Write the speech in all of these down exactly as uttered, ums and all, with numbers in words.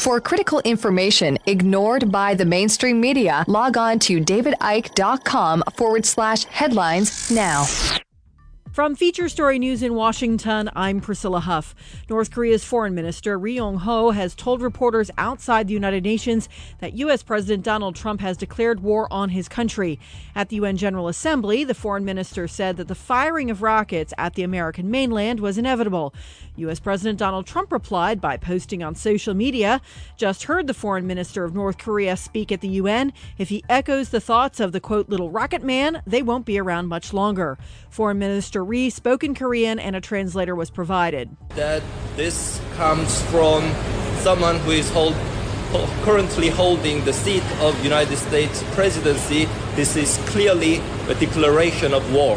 For critical information ignored by the mainstream media, log on to davidike.com forward slash headlines now. From Feature Story News in Washington, I'm Priscilla Huff. North Korea's Foreign Minister Ri Yong-ho has told reporters outside the United Nations that U S President Donald Trump has declared war on his country. At the U N General Assembly, the foreign minister said that the firing of rockets at the American mainland was inevitable. U S President Donald Trump replied by posting on social media, "Just heard the foreign minister of North Korea speak at the U N. If he echoes the thoughts of the, quote, little rocket man, they won't be around much longer." Foreign Minister Ri spoke in Korean and a translator was provided. That this comes from someone who is hold, currently holding the seat of United States presidency. This is clearly a declaration of war.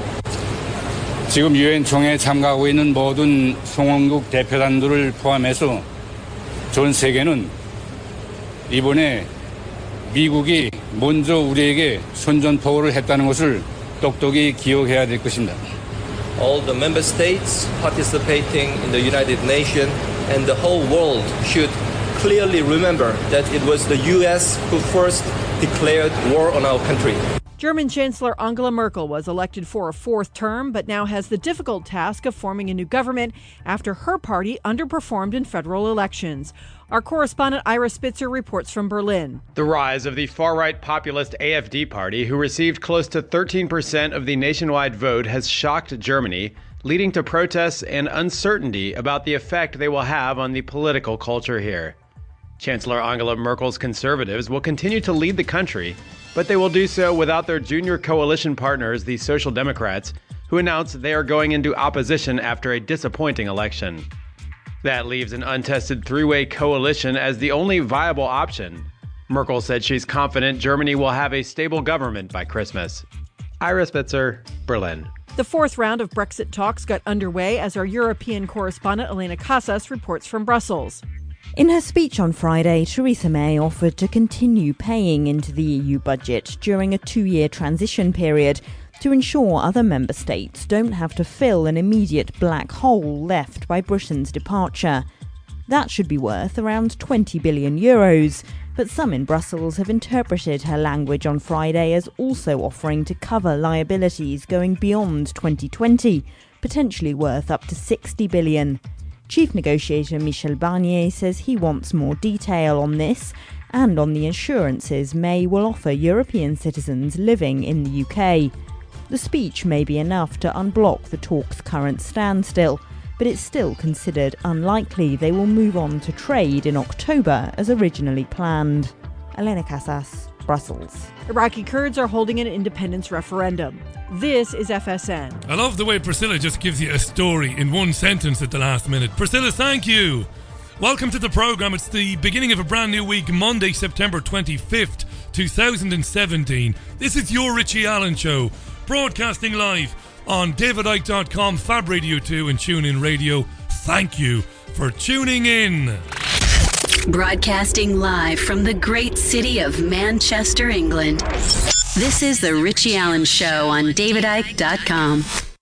지금 유엔 총회에 참가하고 있는 모든 송원국 대표단들을 포함해서 전 세계는 이번에 미국이 먼저 우리에게 선전포고를 했다는 것을 똑똑히 기억해야 될 것입니다. All the member states participating in the United Nations and the whole world should clearly remember that it was the U S who first declared war on our country. German Chancellor Angela Merkel was elected for a fourth term, but now has the difficult task of forming a new government after her party underperformed in federal elections. Our correspondent Ira Spitzer reports from Berlin. The rise of the far-right populist A F D party, who received close to thirteen percent of the nationwide vote, has shocked Germany, leading to protests and uncertainty about the effect they will have on the political culture here. Chancellor Angela Merkel's conservatives will continue to lead the country, but they will do so without their junior coalition partners, the Social Democrats, who announced they are going into opposition after a disappointing election. That leaves an untested three-way coalition as the only viable option. Merkel said she's confident Germany will have a stable government by Christmas. Ira Spitzer, Berlin. The fourth round of Brexit talks got underway as our European correspondent Elena Casas reports from Brussels. In her speech on Friday, Theresa May offered to continue paying into the E U budget during a two-year transition period to ensure other member states don't have to fill an immediate black hole left by Britain's departure. That should be worth around twenty billion euros, but some in Brussels have interpreted her language on Friday as also offering to cover liabilities going beyond twenty twenty, potentially worth up to sixty billion. Chief negotiator Michel Barnier says he wants more detail on this and on the assurances May will offer European citizens living in the U K. The speech may be enough to unblock the talks' current standstill, but it's still considered unlikely they will move on to trade in October as originally planned. Elena Casas, Brussels. Iraqi Kurds are holding an independence referendum. This is F S N. I love the way Priscilla just gives you a story in one sentence at the last minute. Priscilla, thank you. Welcome to the programme. It's the beginning of a brand new week, Monday, September twenty-fifth, twenty seventeen. This is your Richie Allen Show, broadcasting live on david icke dot com, Fab Radio two and TuneIn Radio. Thank you for tuning in. Broadcasting live from the great city of Manchester, England. This is the Richie Allen Show on david icke dot com.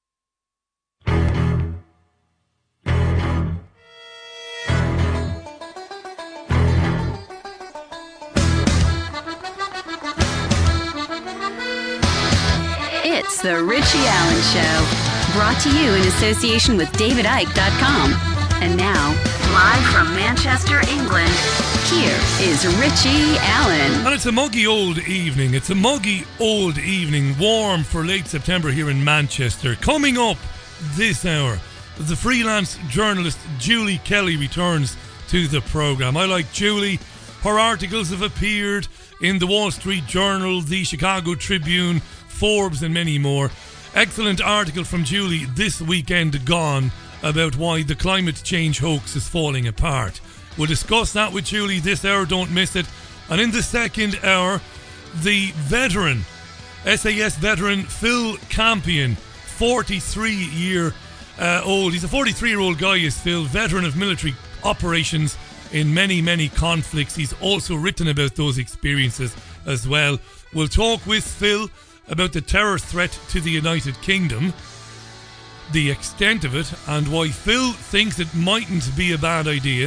It's the Richie Allen Show, brought to you in association with david icke dot com. And now, live from Manchester, England, here is Richie Allen. And it's a muggy old evening. It's a muggy old evening, warm for late September here in Manchester. Coming up this hour, the freelance journalist Julie Kelly returns to the programme. I like Julie. Her articles have appeared in the Wall Street Journal, the Chicago Tribune, Forbes and many more. Excellent article from Julie this weekend gone about why the climate change hoax is falling apart. We'll discuss that with Julie this hour, don't miss it. And in the second hour, the veteran, S A S veteran Phil Campion, forty-three year uh, old. He's a forty-three year old guy, is Phil, veteran of military operations in many, many conflicts. He's also written about those experiences as well. We'll talk with Phil about the terror threat to the United Kingdom, the extent of it, and why Phil thinks it mightn't be a bad idea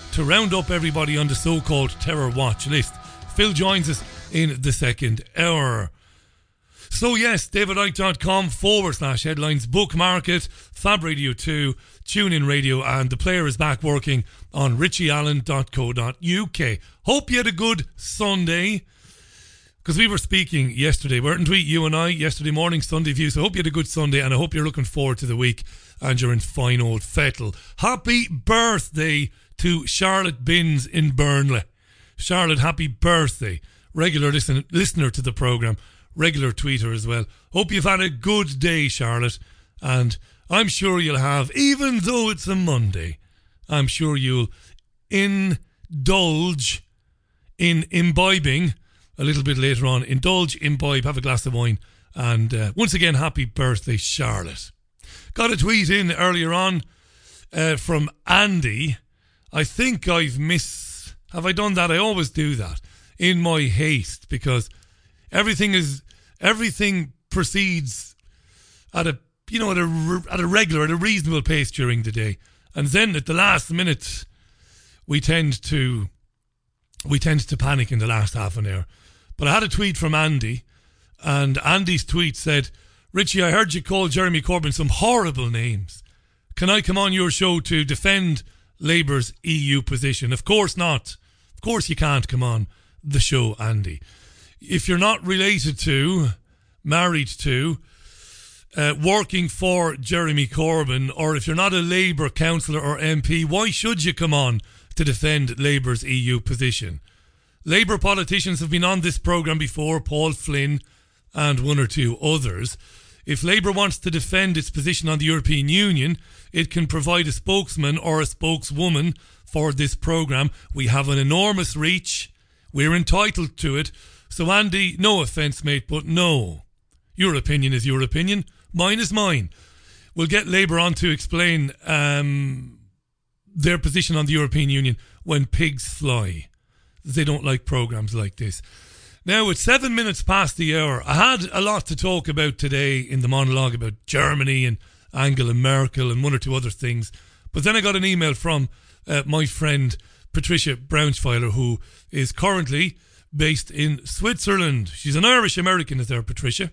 to round up everybody on the so-called terror watch list. Phil joins us in the second hour. So yes, davidike.com forward slash headlines, bookmark it, Fab Radio two, TuneIn Radio, and the player is back working on richie allen dot co dot uk. Hope you had a good Sunday, because we were speaking yesterday, weren't we, you and I, yesterday morning, Sunday View, so I hope you had a good Sunday, and I hope you're looking forward to the week, and you're in fine old Fettle. Happy birthday to Charlotte Binns in Burnley. Charlotte, happy birthday. Regular listen, listener to the programme, regular tweeter as well. Hope you've had a good day, Charlotte, and I'm sure you'll have, even though it's a Monday, I'm sure you'll indulge in imbibing a little bit later on. Indulge, imbibe, have a glass of wine, and uh, once again, happy birthday, Charlotte. Got a tweet in earlier on uh, from Andy. I think I've missed, have I done that? I always do that in my haste, because everything is, everything proceeds at a, you know, at a, at a regular, at a reasonable pace during the day. And then at the last minute, we tend to, we tend to panic in the last half an hour. But I had a tweet from Andy, and Andy's tweet said, Richie, I heard you call Jeremy Corbyn some horrible names. Can I come on your show to defend Labour's E U position? Of course not. Of course you can't come on the show, Andy. If you're not related to, married to, uh, working for Jeremy Corbyn, or if you're not a Labour councillor or M P, why should you come on to defend Labour's E U position? Labour politicians have been on this programme before, Paul Flynn and one or two others. If Labour wants to defend its position on the European Union, it can provide a spokesman or a spokeswoman for this programme. We have an enormous reach. We're entitled to it. So Andy, no offence, mate, but no. Your opinion is your opinion. Mine is mine. We'll get Labour on to explain um, their position on the European Union when pigs fly. They don't like programmes like this. Now, it's seven minutes past the hour. I had a lot to talk about today in the monologue about Germany and Angela Merkel and one or two other things. But then I got an email from uh, my friend Patricia Braunschweiler, who is currently based in Switzerland. She's an Irish-American, is there, Patricia?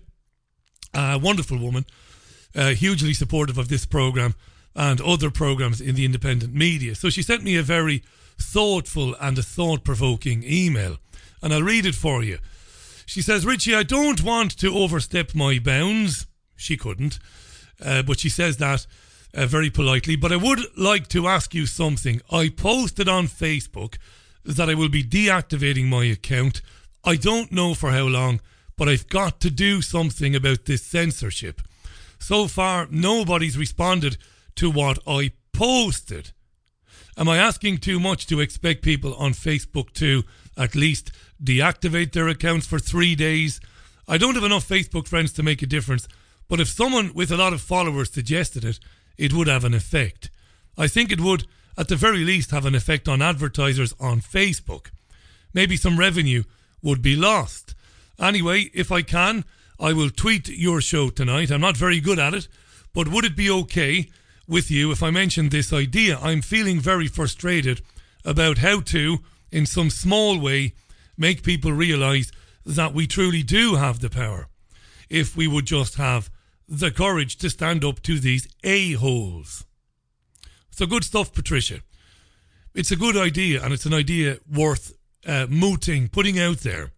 A wonderful woman, uh, hugely supportive of this programme and other programmes in the independent media. So she sent me a very thoughtful and a thought-provoking email, and I'll read it for you. She says, Richie, I don't want to overstep my bounds. She couldn't, uh, but she says that uh, very politely. But I would like to ask you something. I posted on Facebook that I will be deactivating my account. I don't know for how long, but I've got to do something about this censorship. So far, nobody's responded to what I posted. Am I asking too much to expect people on Facebook to at least deactivate their accounts for three days? I don't have enough Facebook friends to make a difference, but if someone with a lot of followers suggested it, it would have an effect. I think it would, at the very least, have an effect on advertisers on Facebook. Maybe some revenue would be lost. Anyway, if I can, I will tweet your show tonight. I'm not very good at it, but would it be okay with you if I mentioned this idea? I'm feeling very frustrated about how to, in some small way, make people realise that we truly do have the power if we would just have the courage to stand up to these a-holes. So good stuff, Patricia. It's a good idea, and it's an idea worth uh, mooting, putting out there.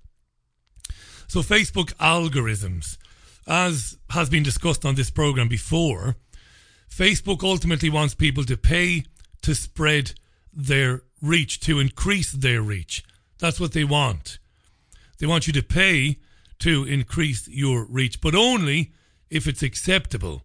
So Facebook algorithms, as has been discussed on this programme before, Facebook ultimately wants people to pay to spread their reach, to increase their reach. That's what they want. They want you to pay to increase your reach, but only if it's acceptable.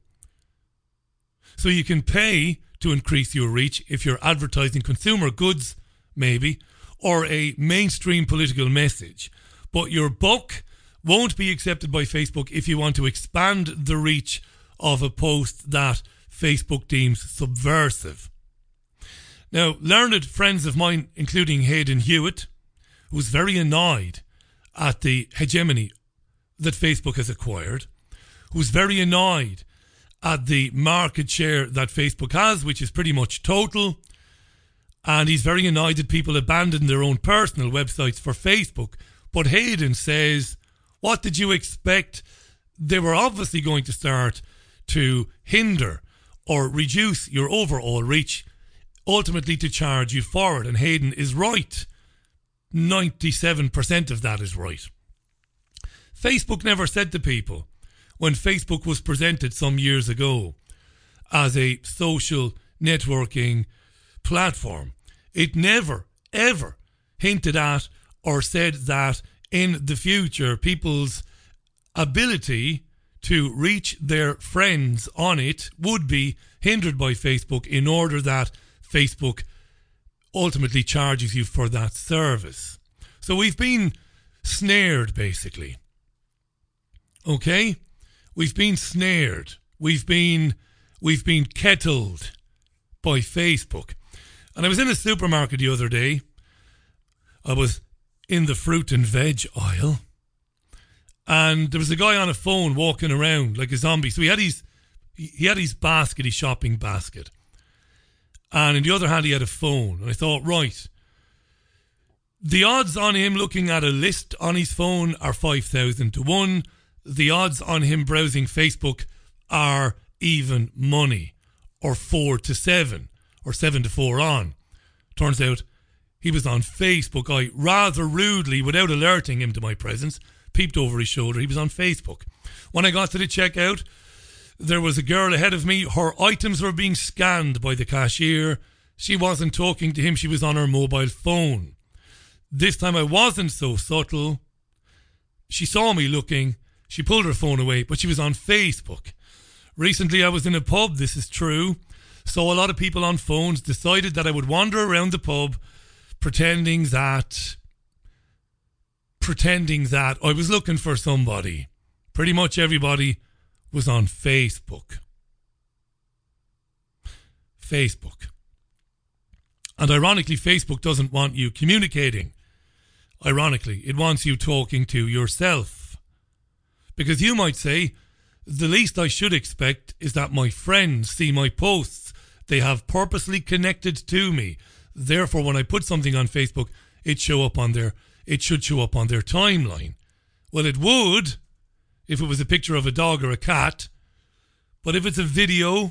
So you can pay to increase your reach if you're advertising consumer goods, maybe, or a mainstream political message. But your buck won't be accepted by Facebook if you want to expand the reach of a post that Facebook deems subversive. Now, learned friends of mine, including Hayden Hewitt, who's very annoyed at the hegemony that Facebook has acquired, who's very annoyed at the market share that Facebook has, which is pretty much total, And he's very annoyed that people abandon their own personal websites for Facebook. But Hayden says, what did you expect? They were obviously going to start to hinder or reduce your overall reach, ultimately to charge you for it. And Hayden is right. ninety-seven percent of that is right. Facebook never said to people, when Facebook was presented some years ago as a social networking platform, it never, ever hinted at or said that in the future people's ability to reach their friends on it would be hindered by Facebook in order that Facebook ultimately charges you for that service. So we've been snared, basically. Okay? We've been snared. We've been we've been kettled by Facebook. And I was in a supermarket the other day. I was in the fruit and veg aisle. And there was a guy on a phone walking around like a zombie. So he had his he had his basket, his shopping basket. And in the other hand he had a phone. And I thought, right, the odds on him looking at a list on his phone are five thousand to one. The odds on him browsing Facebook are even money, or four to seven, or seven to four on. Turns out he was on Facebook. I rather rudely, without alerting him to my presence, peeped over his shoulder. He was on Facebook. When I got to the checkout, there was a girl ahead of me. Her items were being scanned by the cashier. She wasn't talking to him. She was on her mobile phone. This time I wasn't so subtle. She saw me looking. She pulled her phone away, but she was on Facebook. Recently I was in a pub, this is true. Saw a lot of people on phones, decided that I would wander around the pub pretending that pretending that I was looking for somebody. Pretty much everybody was on Facebook. Facebook. And ironically, Facebook doesn't want you communicating. Ironically, it wants you talking to yourself. Because you might say, the least I should expect is that my friends see my posts. They have purposely connected to me. Therefore, when I put something on Facebook, it show up on their it should show up on their timeline. Well, it would if it was a picture of a dog or a cat. But if it's a video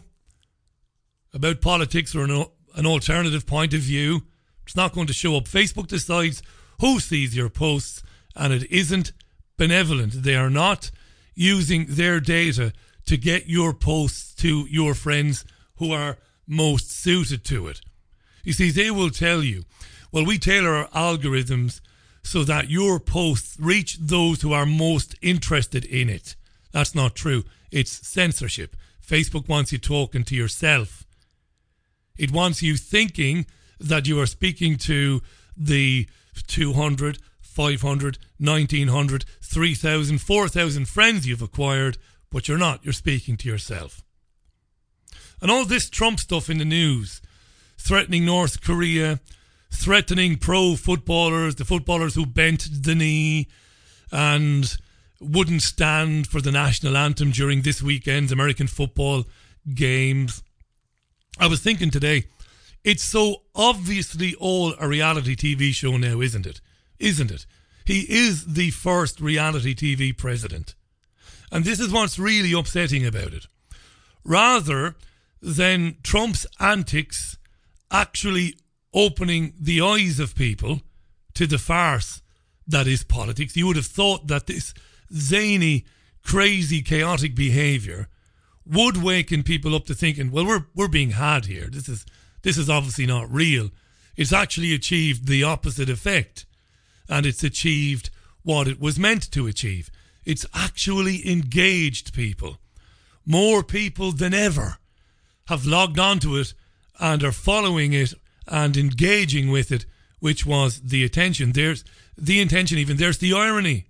about politics or an, an alternative point of view, it's not going to show up. Facebook decides who sees your posts, and it isn't benevolent. They are not using their data to get your posts to your friends who are most suited to it. You see, they will tell you, well, we tailor our algorithms so that your posts reach those who are most interested in it. That's not true. It's censorship. Facebook wants you talking to yourself. It wants you thinking that you are speaking to the two hundred, five hundred, nineteen hundred, three thousand, four thousand friends you've acquired, but you're not. You're speaking to yourself. And all this Trump stuff in the news, threatening North Korea, threatening pro footballers, the footballers who bent the knee and wouldn't stand for the national anthem during this weekend's American football games. I was thinking today, it's so obviously all a reality T V show now, isn't it? Isn't it? He is the first reality T V president. And this is what's really upsetting about it. Rather than Trump's antics actually opening the eyes of people to the farce that is politics, you would have thought that this zany, crazy, chaotic behaviour would waken people up to thinking, well, we're we're being had here. This is this is obviously not real. It's actually achieved the opposite effect. And it's achieved what it was meant to achieve. It's actually engaged people. More people than ever have logged onto it and are following it and engaging with it, which was the attention. There's the intention even. There's the irony.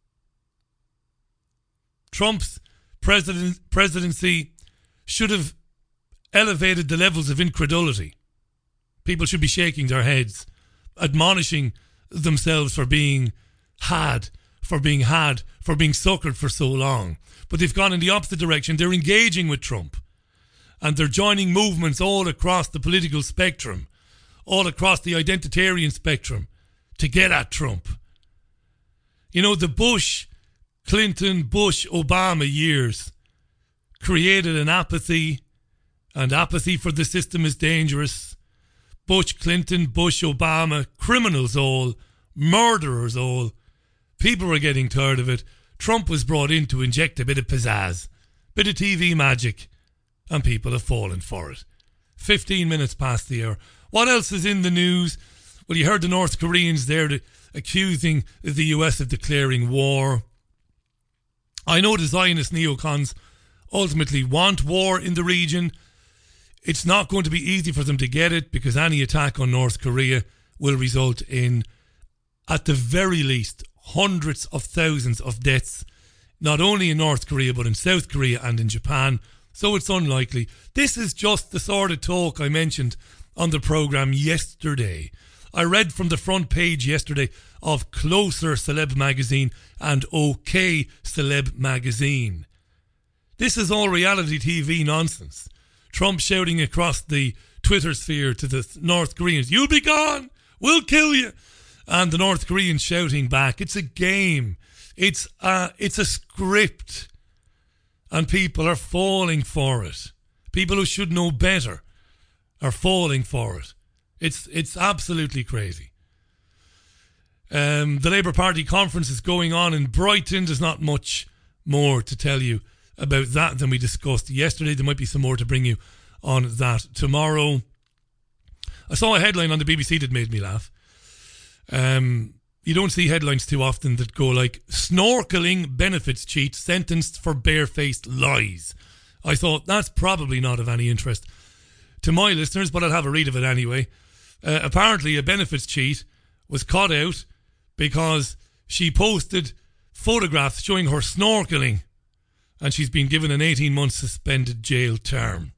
Trump's president, presidency should have elevated the levels of incredulity. People should be shaking their heads, admonishing themselves for being had, for being had, for being suckered for so long. But they've gone in the opposite direction. They're engaging with Trump. And they're joining movements all across the political spectrum all across the identitarian spectrum to get at Trump. You know, the Bush, Clinton, Bush, Obama years created an apathy, and apathy for the system is dangerous. Bush, Clinton, Bush, Obama, criminals all, murderers all. People were getting tired of it. Trump was brought in to inject a bit of pizzazz, bit of T V magic, and people have fallen for it. fifteen minutes past the hour. What else is in the news? Well, you heard the North Koreans there accusing the U S of declaring war. I know the Zionist neocons ultimately want war in the region. It's not going to be easy for them to get it, because any attack on North Korea will result in, at the very least, hundreds of thousands of deaths, not only in North Korea but in South Korea and in Japan. So it's unlikely. This is just the sort of talk I mentioned on the programme yesterday. I read from the front page yesterday of Closer Celeb Magazine and OK Celeb Magazine. This is all reality T V nonsense. Trump shouting across the Twitter sphere to the North Koreans, "You'll be gone, we'll kill you." And the North Koreans shouting back, it's a game. It's a, it's a script. And people are falling for it. People who should know better are falling for it. It's it's absolutely crazy. Um, the Labour Party conference is going on in Brighton. There's not much more to tell you about that than we discussed yesterday. There might be some more to bring you on that tomorrow. I saw a headline on the B B C that made me laugh. Um, you don't see headlines too often that go like, "Snorkeling benefits cheat sentenced for barefaced lies." I thought that's probably not of any interest to my listeners, but I'll have a read of it anyway. Uh, apparently a benefits cheat was caught out because she posted photographs showing her snorkeling, and she's been given an eighteen month suspended jail term.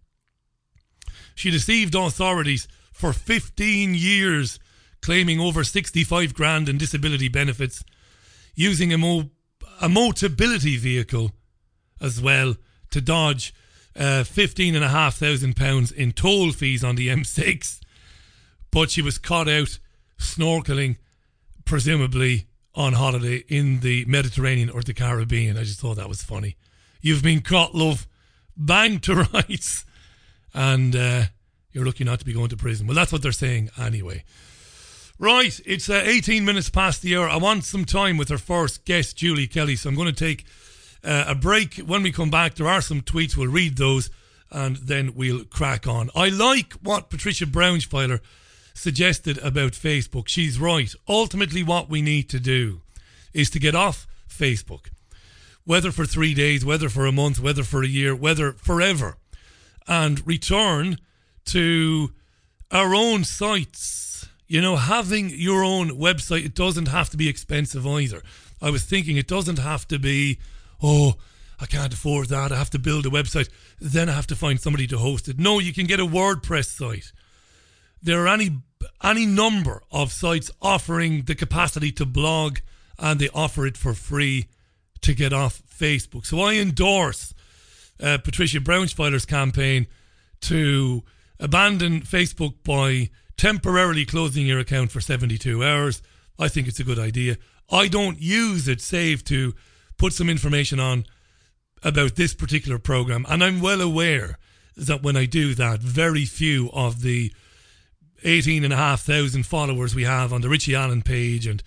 She deceived authorities for fifteen years, claiming over sixty-five grand in disability benefits, using a, mo- a Motability vehicle as well to dodge uh, fifteen and a half thousand pounds in toll fees on the M six. But she was caught out snorkeling, presumably on holiday in the Mediterranean or the Caribbean. I just thought that was funny. You've been caught, love. Bang to rights. And uh, you're lucky not to be going to prison. Well, that's what they're saying anyway. Right, it's uh, eighteen minutes past the hour. I want some time with our first guest, Julie Kelly. So I'm going to take uh, a break. When we come back, there are some tweets. We'll read those and then we'll crack on. I like what Patricia Braunschweiler suggested about Facebook. She's right. Ultimately, what we need to do is to get off Facebook. Whether for three days, whether for a month, whether for a year, whether forever. And return to our own sites. You know, having your own website, it doesn't have to be expensive either. I was thinking it doesn't have to be, oh, I can't afford that, I have to build a website, then I have to find somebody to host it. No, you can get a WordPress site. There are any any number of sites offering the capacity to blog, and they offer it for free to get off Facebook. So I endorse uh, Patricia Braunschweiler's campaign to abandon Facebook by temporarily closing your account for seventy-two hours. I think it's a good idea. I don't use it save to put some information on about this particular program, and I'm well aware that when I do that, very few of the eighteen and a half thousand followers we have on the Richie Allen page and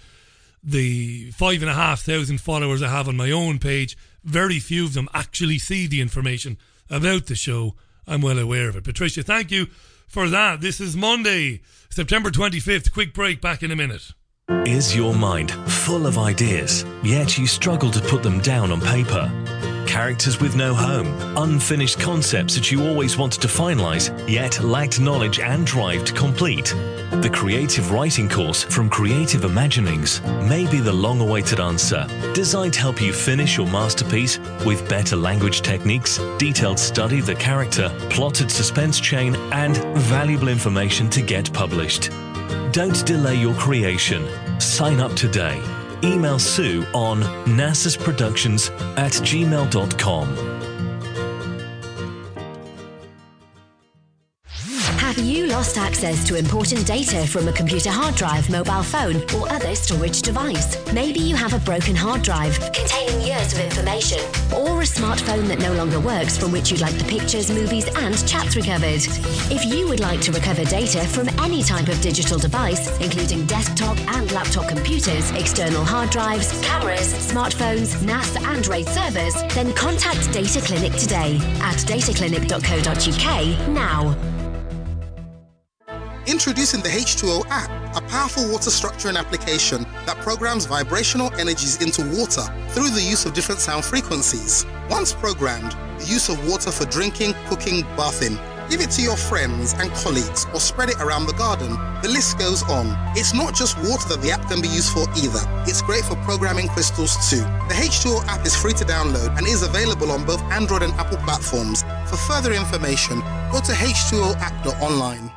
the five and a half thousand followers I have on my own page, very few of them actually see the information about the show. I'm well aware of it. Patricia, thank you for that. This is Monday, September twenty-fifth. Quick break, back in a minute. Is your mind full of ideas, yet you struggle to put them down on paper? Characters with no home, unfinished concepts that you always wanted to finalise, yet lacked knowledge and drive to complete? The Creative Writing course from Creative Imaginings may be the long-awaited answer, designed to help you finish your masterpiece with better language techniques, detailed study of the character, plotted suspense chain, and valuable information to get published. Don't delay your creation. Sign up today. Email Sue on nassasproductions at gmail dot com. Have you you lost access to important data from a computer hard drive, mobile phone, or other storage device? Maybe you have a broken hard drive containing years of information, or a smartphone that no longer works from which you'd like the pictures, movies, and chats recovered. If you would like to recover data from any type of digital device, including desktop and laptop computers, external hard drives, cameras, smartphones, N A S and RAID servers, then contact Data Clinic today at dataclinic dot co dot uk now. Introducing the H two O app, a powerful water structuring application that programs vibrational energies into water through the use of different sound frequencies. Once programmed, the use of water for drinking, cooking, bathing. Give it to your friends and colleagues or spread it around the garden. The list goes on. It's not just water that the app can be used for either. It's great for programming crystals too. The H two O app is free to download and is available on both Android and Apple platforms. For further information, go to h two o app dot online.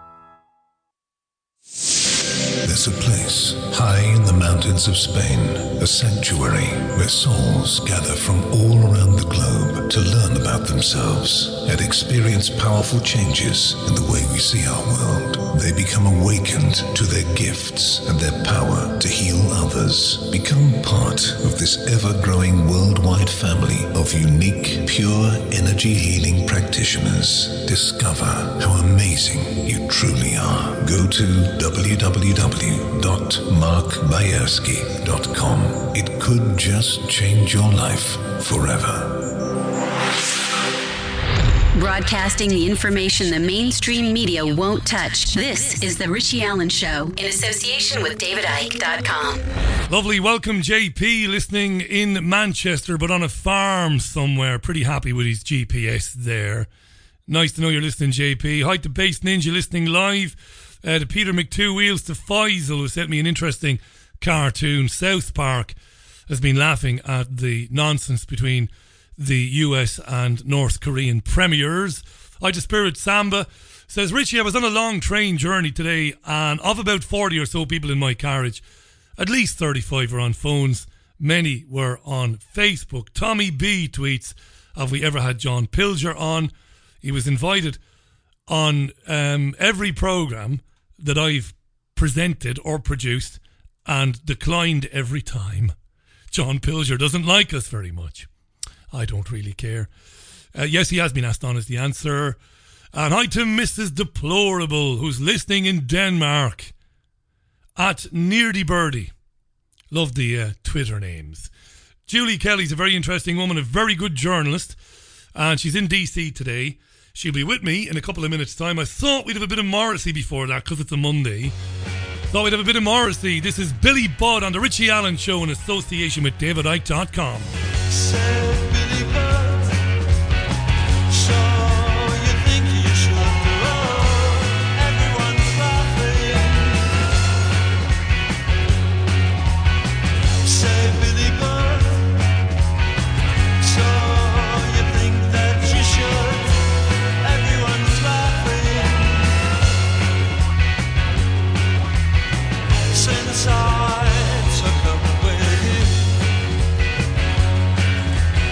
There's a place high in the mountains of Spain, a sanctuary where souls gather from all around the globe to learn about themselves and experience powerful changes in the way we see our world. They become awakened to their gifts and their power to heal others. Become part of this ever-growing worldwide family of unique, pure energy healing practitioners. Discover how amazing you truly are. Go to w w w dot mark bayersky dot com. It could just change your life forever. Broadcasting the information the mainstream media won't touch. This is The Richie Allen Show in association with david icke dot com. Lovely. Welcome, J P, listening in Manchester, but on a farm somewhere. Pretty happy with his G P S there. Nice to know you're listening, J P. Hi to Base Ninja, listening live. Uh, to Peter McTwo Wheels, to Faisal, who sent me an interesting cartoon. South Park has been laughing at the nonsense between the U S and North Korean premiers. Hi to Spirit Samba, says, Richie, I was on a long train journey today, and of about forty or so people in my carriage, at least thirty-five were on phones. Many were on Facebook. Tommy B tweets, have we ever had John Pilger on? He was invited on um, every programme that I've presented or produced and declined every time. John Pilger doesn't like us very much. I don't really care. Uh, yes, he has been asked on, is the answer. And hi to Missus Deplorable, who's listening in Denmark at Neardy Birdie. Love the uh, Twitter names. Julie Kelly's a very interesting woman, a very good journalist, and she's in D C today. She'll be with me in a couple of minutes' time. I thought we'd have a bit of Morrissey before that because it's a Monday. Thought we'd have a bit of Morrissey. This is Billy Budd on The Richie Allen Show in association with david icke dot com. I took up with you.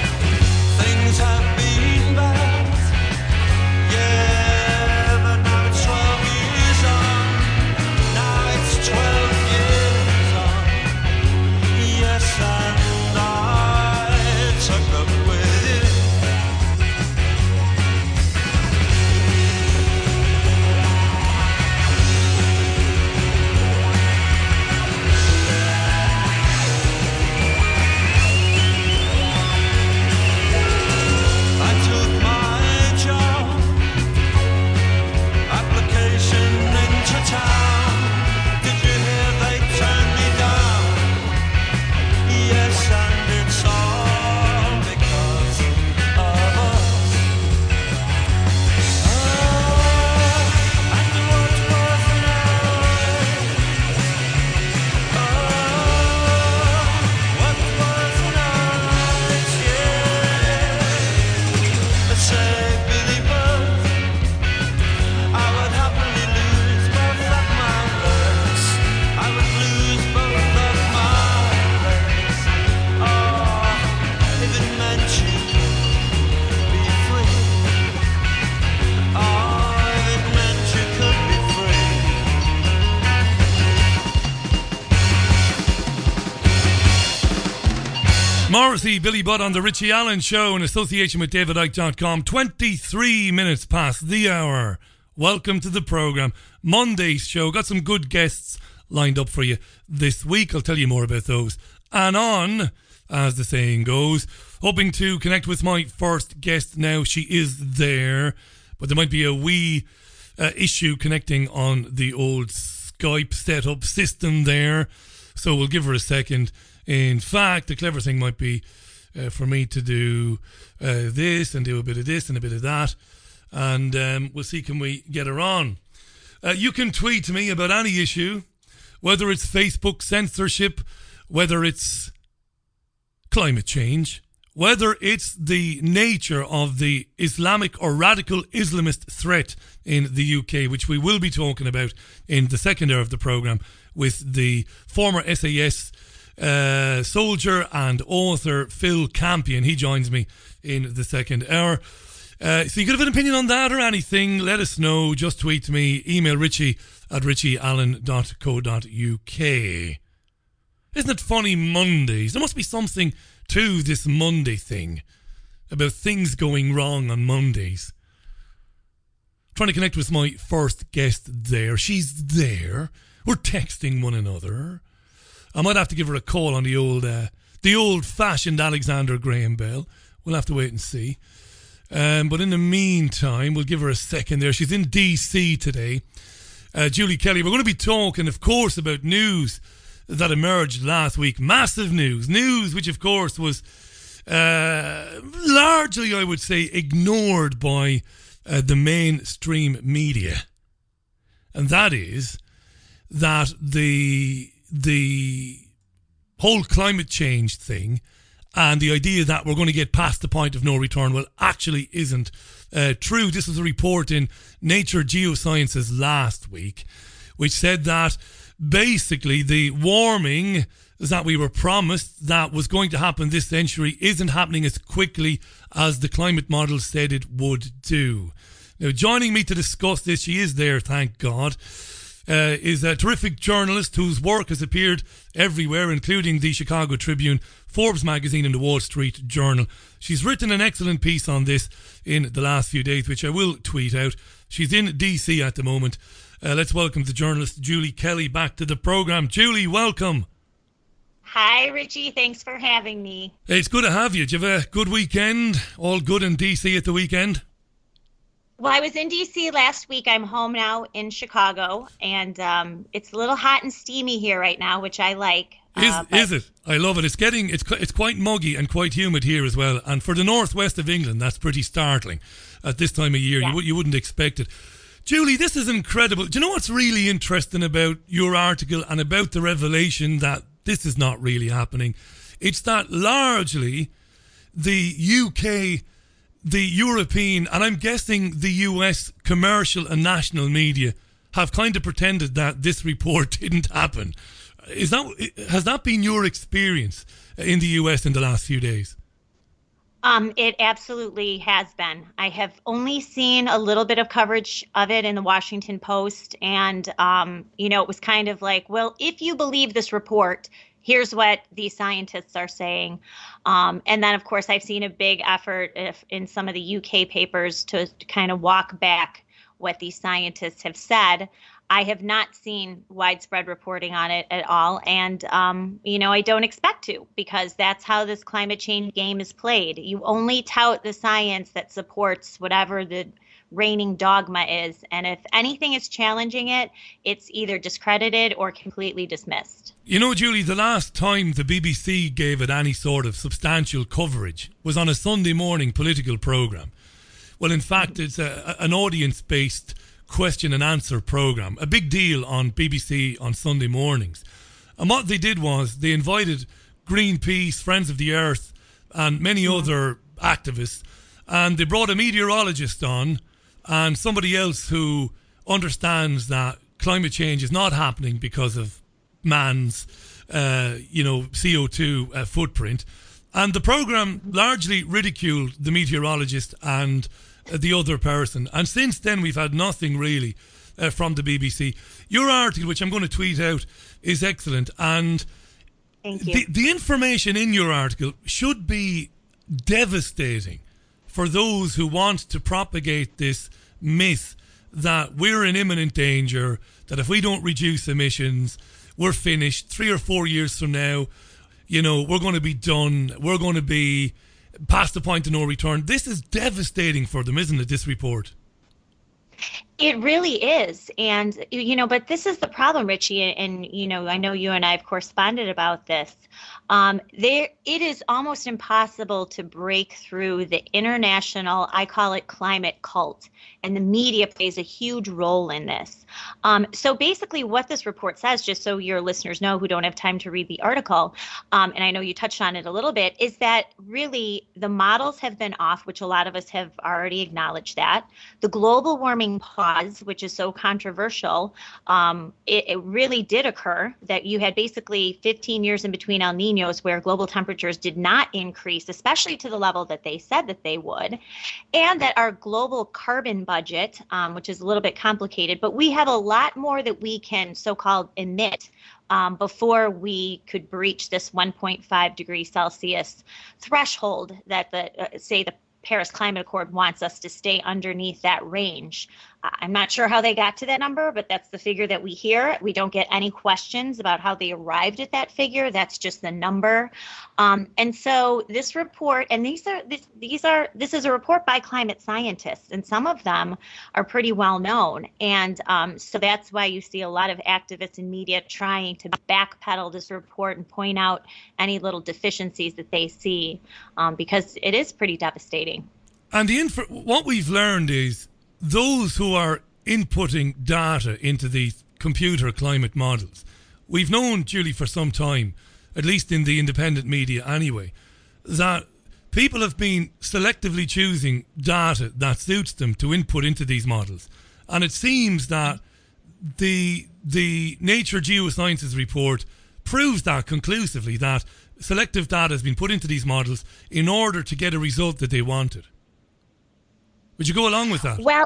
Morrissey, Billy Budd on the Richie Allen Show in association with David Icke dot com. twenty-three minutes past the hour. Welcome to the programme. Monday's show. Got some good guests lined up for you this week. I'll tell you more about those. And on, as the saying goes, hoping to connect with my first guest now. She is there, but there might be a wee uh, issue connecting on the old Skype setup system there. So we'll give her a second. In fact, the clever thing might be uh, for me to do uh, this and do a bit of this and a bit of that. And um, we'll see, can we get her on? Uh, you can tweet to me about any issue, whether it's Facebook censorship, whether it's climate change, whether it's the nature of the Islamic or radical Islamist threat in the U K, which we will be talking about in the second hour of the programme with the former S A S uh, soldier and author Phil Campion. He joins me in the second hour. Uh, so you could have an opinion on that or anything, let us know. Just tweet to me, email richie at richie allen dot co dot uk. Isn't it funny, Mondays? There must be something to this Monday thing about things going wrong on Mondays. Trying to connect with my first guest there. She's there. We're texting one another. I might have to give her a call on the old, uh, the old-fashioned Alexander Graham Bell. We'll have to wait and see. Um, but in the meantime, we'll give her a second there. She's in D C today. Uh, Julie Kelly. We're going to be talking, of course, about news that emerged last week. Massive news. News which, of course, was uh, largely, I would say, ignored by uh, the mainstream media. And that is that the the whole climate change thing and the idea that we're going to get past the point of no return, well, actually isn't uh, true. This was a report in Nature Geosciences last week, which said that basically the warming that we were promised that was going to happen this century isn't happening as quickly as the climate model said it would do. Now, joining me to discuss this, she is there, thank God, uh, is a terrific journalist whose work has appeared everywhere, including the Chicago Tribune, Forbes magazine and the Wall Street Journal. She's written an excellent piece on this in the last few days, which I will tweet out. She's in D C at the moment. Uh, let's welcome the journalist Julie Kelly back to the programme. Julie, welcome. Hi, Richie. Thanks for having me. Hey, it's good to have you. Did you have a good weekend? All good in D C at the weekend? Well, I was in D C last week. I'm home now in Chicago, and um, it's a little hot and steamy here right now, which I like. Is uh, is it? I love it. It's getting it's it's quite muggy and quite humid here as well. And for the northwest of England, that's pretty startling at this time of year. Yeah. You you wouldn't expect it. Julie, this is incredible. Do you know what's really interesting about your article and about the revelation that this is not really happening? It's that largely the U K, the European, and I'm guessing the U S commercial and national media have kind of pretended that this report didn't happen. Is that has that been your experience in the U S in the last few days? Um, it absolutely has been. I have only seen a little bit of coverage of it in the Washington Post. And, um, you know, it was kind of like, well, if you believe this report, here's what these scientists are saying. Um, and then, of course, I've seen a big effort if, in some of the U K papers to, to kind of walk back what these scientists have said. I have not seen widespread reporting on it at all. And, um, you know, I don't expect to, because that's how this climate change game is played. You only tout the science that supports whatever the reigning dogma is. And if anything is challenging it, it's either discredited or completely dismissed. You know, Julie, the last time the B B C gave it any sort of substantial coverage was on a Sunday morning political programme. Well, in fact, it's a, an audience-based question and answer program, a big deal on B B C on Sunday mornings. And what they did was they invited Greenpeace, Friends of the Earth, and many mm-hmm. other activists, and they brought a meteorologist on and somebody else who understands that climate change is not happening because of man's, uh, you know, C O two uh, footprint. And the program largely ridiculed the meteorologist and the other person. And since then, we've had nothing really uh, from the B B C. Your article, which I'm going to tweet out, is excellent. And Thank you. The, the information in your article should be devastating for those who want to propagate this myth that we're in imminent danger, that if we don't reduce emissions, we're finished. Three or four years from now, you know, we're going to be done. We're going to be past the point of no return. This is devastating for them, isn't it, this report? It really is. And, you know, but this is the problem, Richie. And, you know, I know you and I have corresponded about this. Um, there, it is almost impossible to break through the international, I call it climate cult, and the media plays a huge role in this. Um, so basically what this report says, just so your listeners know who don't have time to read the article, um, and I know you touched on it a little bit, is that really the models have been off, which a lot of us have already acknowledged that. The global warming pause, which is so controversial, um, it, it really did occur, that you had basically fifteen years in between El Niños where global temperatures did not increase, especially to the level that they said that they would, and that our global carbon budget, um, which is a little bit complicated, but we have a lot more that we can so-called emit um, before we could breach this one point five degrees Celsius threshold that the uh, say the Paris Climate Accord wants us to stay underneath that range. I'm not sure how they got to that number, but that's the figure that we hear. We don't get any questions about how they arrived at that figure. That's just the number. Um, and so this report, and these are this, these are this is a report by climate scientists, and some of them are pretty well known. And um, so that's why you see a lot of activists and media trying to backpedal this report and point out any little deficiencies that they see, um, because it is pretty devastating. And the inf- what we've learned is those who are inputting data into these computer climate models, we've known, Julie, for some time, at least in the independent media anyway, that people have been selectively choosing data that suits them to input into these models. And it seems that the the Nature Geosciences report proves that conclusively, that selective data has been put into these models in order to get a result that they wanted. Would you go along with that? Well,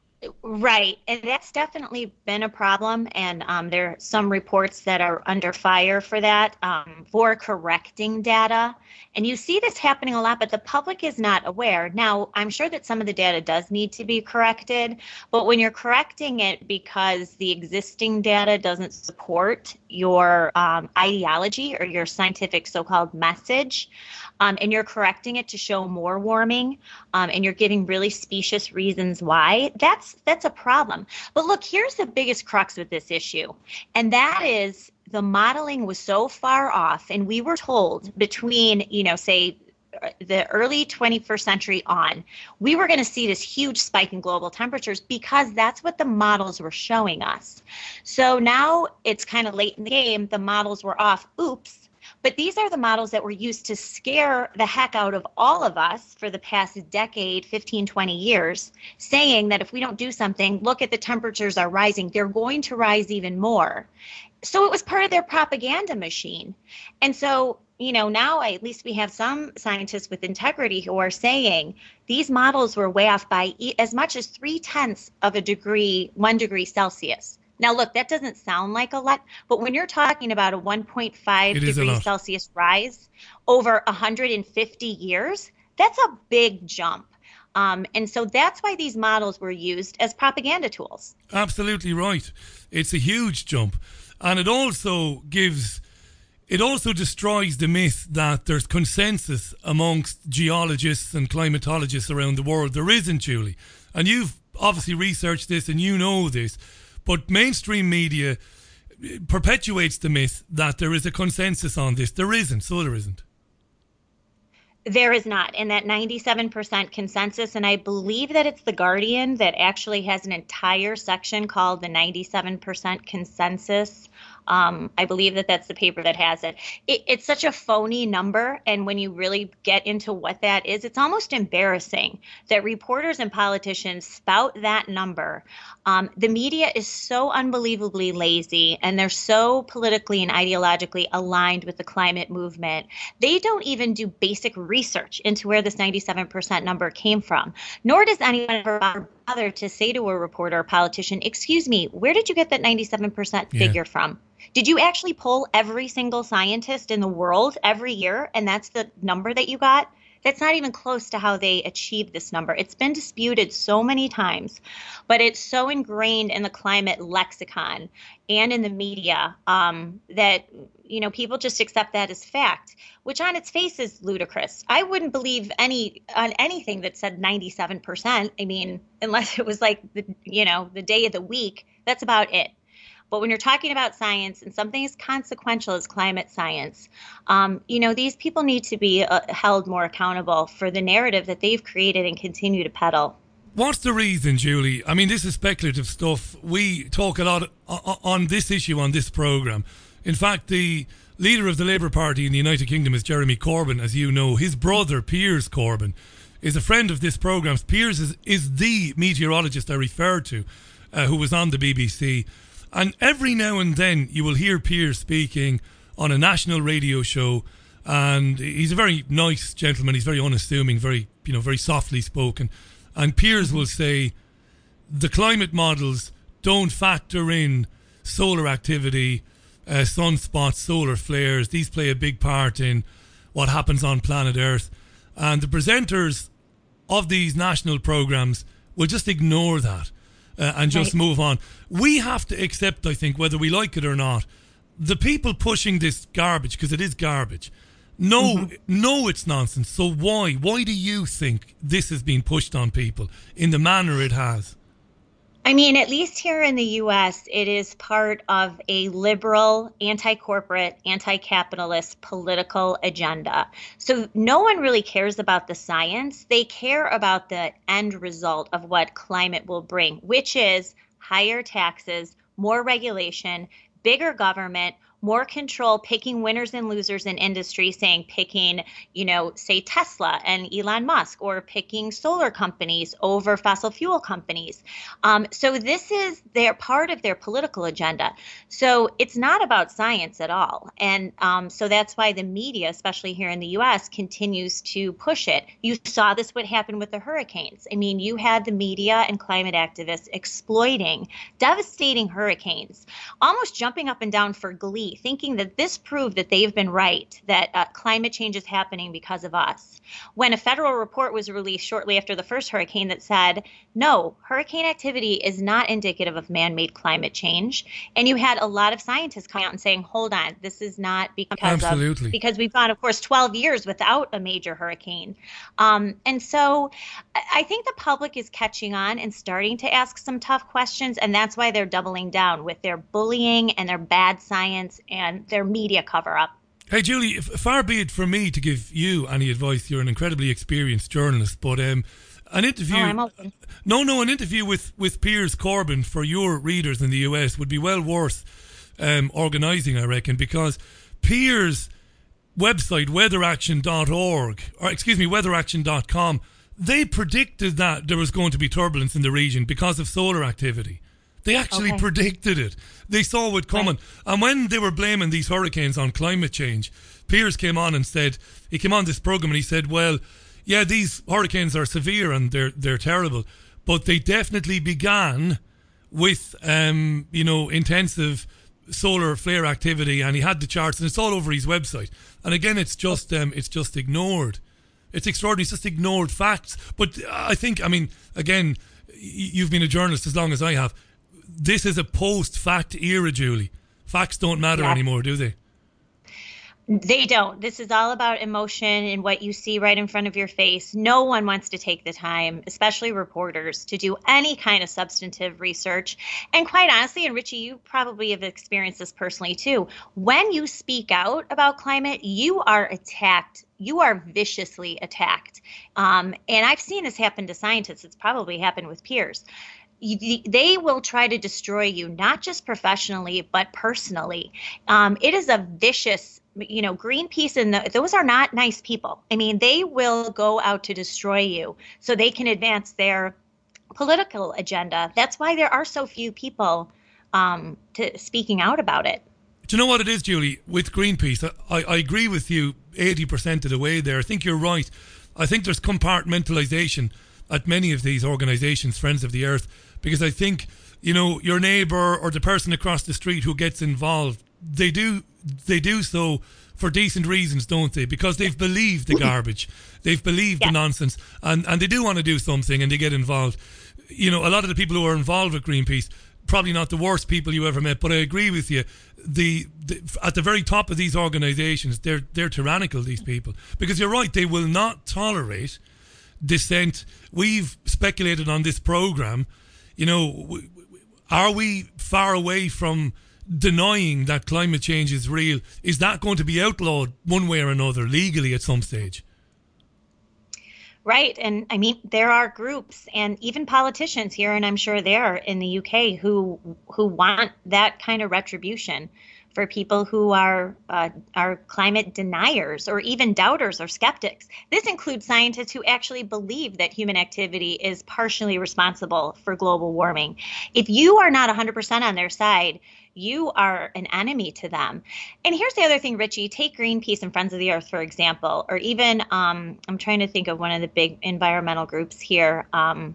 right. And that's definitely been a problem. And um, there are some reports that are under fire for that, um, for correcting data. And you see this happening a lot, but the public is not aware. Now, I'm sure that some of the data does need to be corrected, but when you're correcting it because the existing data doesn't support your um, ideology or your scientific so-called message, um, and you're correcting it to show more warming, um, and you're giving really specious reasons why, that's that's a problem. But look, here's the biggest crux with this issue, and that is the modeling was so far off, and we were told between, you know, say the early twenty-first century on, we were going to see this huge spike in global temperatures because that's what the models were showing us. So now it's kind of late in the game. The models were off. Oops. But these are the models that were used to scare the heck out of all of us for the past decade, fifteen, twenty years, saying that if we don't do something, look at the temperatures are rising. They're going to rise even more. So it was part of their propaganda machine. And so, you know, now at least we have some scientists with integrity who are saying these models were way off by as much as three tenths of a degree, one degree Celsius. Now, look, that doesn't sound like a lot, but when you're talking about a one point five degree Celsius rise over one hundred fifty years, that's a big jump. Um, and so that's why these models were used as propaganda tools. Absolutely right. It's a huge jump. And it also gives, it also destroys the myth that there's consensus amongst geologists and climatologists around the world. There isn't, Julie. And you've obviously researched this and you know this. But mainstream media perpetuates the myth that there is a consensus on this. There isn't, so there isn't. There is not, and that ninety-seven percent consensus, and I believe that it's The Guardian that actually has an entire section called the ninety-seven percent consensus. Um, I believe that that's the paper that has it. it. It's such a phony number, and when you really get into what that is, it's almost embarrassing that reporters and politicians spout that number. Um, the media is so unbelievably lazy, and they're so politically and ideologically aligned with the climate movement. They don't even do basic research research into where this ninety-seven percent number came from. Nor does anyone ever bother to say to a reporter or politician, excuse me, where did you get that ninety-seven percent Yeah. figure from? Did you actually poll every single scientist in the world every year, and that's the number that you got? That's not even close to how they achieved this number. It's been disputed so many times, but it's so ingrained in the climate lexicon and in the media um, that, you know, people just accept that as fact, which on its face is ludicrous. I wouldn't believe any on anything that said ninety-seven percent. I mean, unless it was like, the, you know, the day of the week, that's about it. But when you're talking about science and something as consequential as climate science, um, you know, these people need to be uh, held more accountable for the narrative that they've created and continue to peddle. What's the reason, Julie? I mean, this is speculative stuff. We talk a lot o- on this issue on this programme. In fact, the leader of the Labour Party in the United Kingdom is Jeremy Corbyn, as you know. His brother, Piers Corbyn, is a friend of this programme. Piers is, is the meteorologist I referred to, uh, who was on the B B C. And every now and then you will hear Piers speaking on a national radio show, and he's a very nice gentleman. He's very unassuming, very, you know, very softly spoken. And Piers will say the climate models don't factor in solar activity, uh, sunspots, solar flares. These play a big part in what happens on planet Earth. And the presenters of these national programs will just ignore that. Uh, and just right. move on. We have to accept, I think, whether we like it or not, the people pushing this garbage, because it is garbage, know, mm-hmm. know it's nonsense. So why? Why do you think this has been pushed on people in the manner it has? I mean, at least here in the U S, it is part of a liberal, anti-corporate, anti-capitalist political agenda. So no one really cares about the science. They care about the end result of what climate will bring, which is higher taxes, more regulation, bigger government, more control, picking winners and losers in industry, saying picking, you know, say Tesla and Elon Musk, or picking solar companies over fossil fuel companies. Um, so this is their part of their political agenda. So it's not about science at all. And um, so that's why the media, especially here in the U S, continues to push it. You saw this what happened with the hurricanes. I mean, you had the media and climate activists exploiting devastating hurricanes, almost jumping up and down for glee, thinking that this proved that they've been right, that uh, climate change is happening because of us. When a federal report was released shortly after the first hurricane that said, no, hurricane activity is not indicative of man-made climate change. And you had a lot of scientists coming out and saying, hold on, this is not because Absolutely. of, because we've gone, of course, twelve years without a major hurricane. Um, and so I think the public is catching on and starting to ask some tough questions. And that's why they're doubling down with their bullying and their bad science and their media cover-up. Hey, Julie, far be it from me to give you any advice. You're an incredibly experienced journalist, but um, an interview... Oh, I'm open. No, no, an interview with, with Piers Corbyn for your readers in the U S would be well worth um, organising, I reckon, because Piers' website, weather action dot org, or excuse me, weather action dot com, they predicted that there was going to be turbulence in the region because of solar activity. They actually okay. predicted it. They saw it coming. Right. And when they were blaming these hurricanes on climate change, Piers came on and said, he came on this program and he said, well, yeah, these hurricanes are severe and they're they're terrible, but they definitely began with, um, you know, intensive solar flare activity, and he had the charts, and it's all over his website. And again, it's just um, it's just ignored. It's extraordinary. It's just ignored facts. But I think, I mean, again, you've been a journalist as long as I have. This is a post-fact era, Julie. Facts don't matter yeah. anymore, do they? They don't. This is all about emotion and what you see right in front of your face. No one wants to take the time, especially reporters, to do any kind of substantive research. And quite honestly, and Richie, you probably have experienced this personally too, when you speak out about climate, you are attacked. You are viciously attacked. Um, and I've seen this happen to scientists. It's probably happened with Piers. You, they will try to destroy you, not just professionally, but personally. Um, it is a vicious, you know, Greenpeace, and the, those are not nice people. I mean, they will go out to destroy you so they can advance their political agenda. That's why there are so few people um, to speaking out about it. Do you know what it is, Julie? With Greenpeace, I, I agree with you eighty percent of the way there. I think you're right. I think there's compartmentalisation at many of these organisations, Friends of the Earth, because I think, you know, your neighbour or the person across the street who gets involved, they do they do so for decent reasons, don't they? Because they've believed the garbage, they've believed yeah. the nonsense, and, and they do want to do something, and they get involved. You know, a lot of the people who are involved with Greenpeace, probably not the worst people you ever met, but I agree with you. The, the at the very top of these organisations, they're they're tyrannical, these people, because you're right, they will not tolerate dissent. We've speculated on this programme, you know, are we far away from denying that climate change is real? Is that going to be outlawed one way or another legally at some stage? Right. And I mean, there are groups and even politicians here, and I'm sure there in the U K, who who want that kind of retribution for people who are uh, are climate deniers or even doubters or skeptics. This includes scientists who actually believe that human activity is partially responsible for global warming. If you are not one hundred percent on their side, you are an enemy to them. And here's the other thing, Richie, take Greenpeace and Friends of the Earth, for example, or even um, I'm trying to think of one of the big environmental groups here. Um,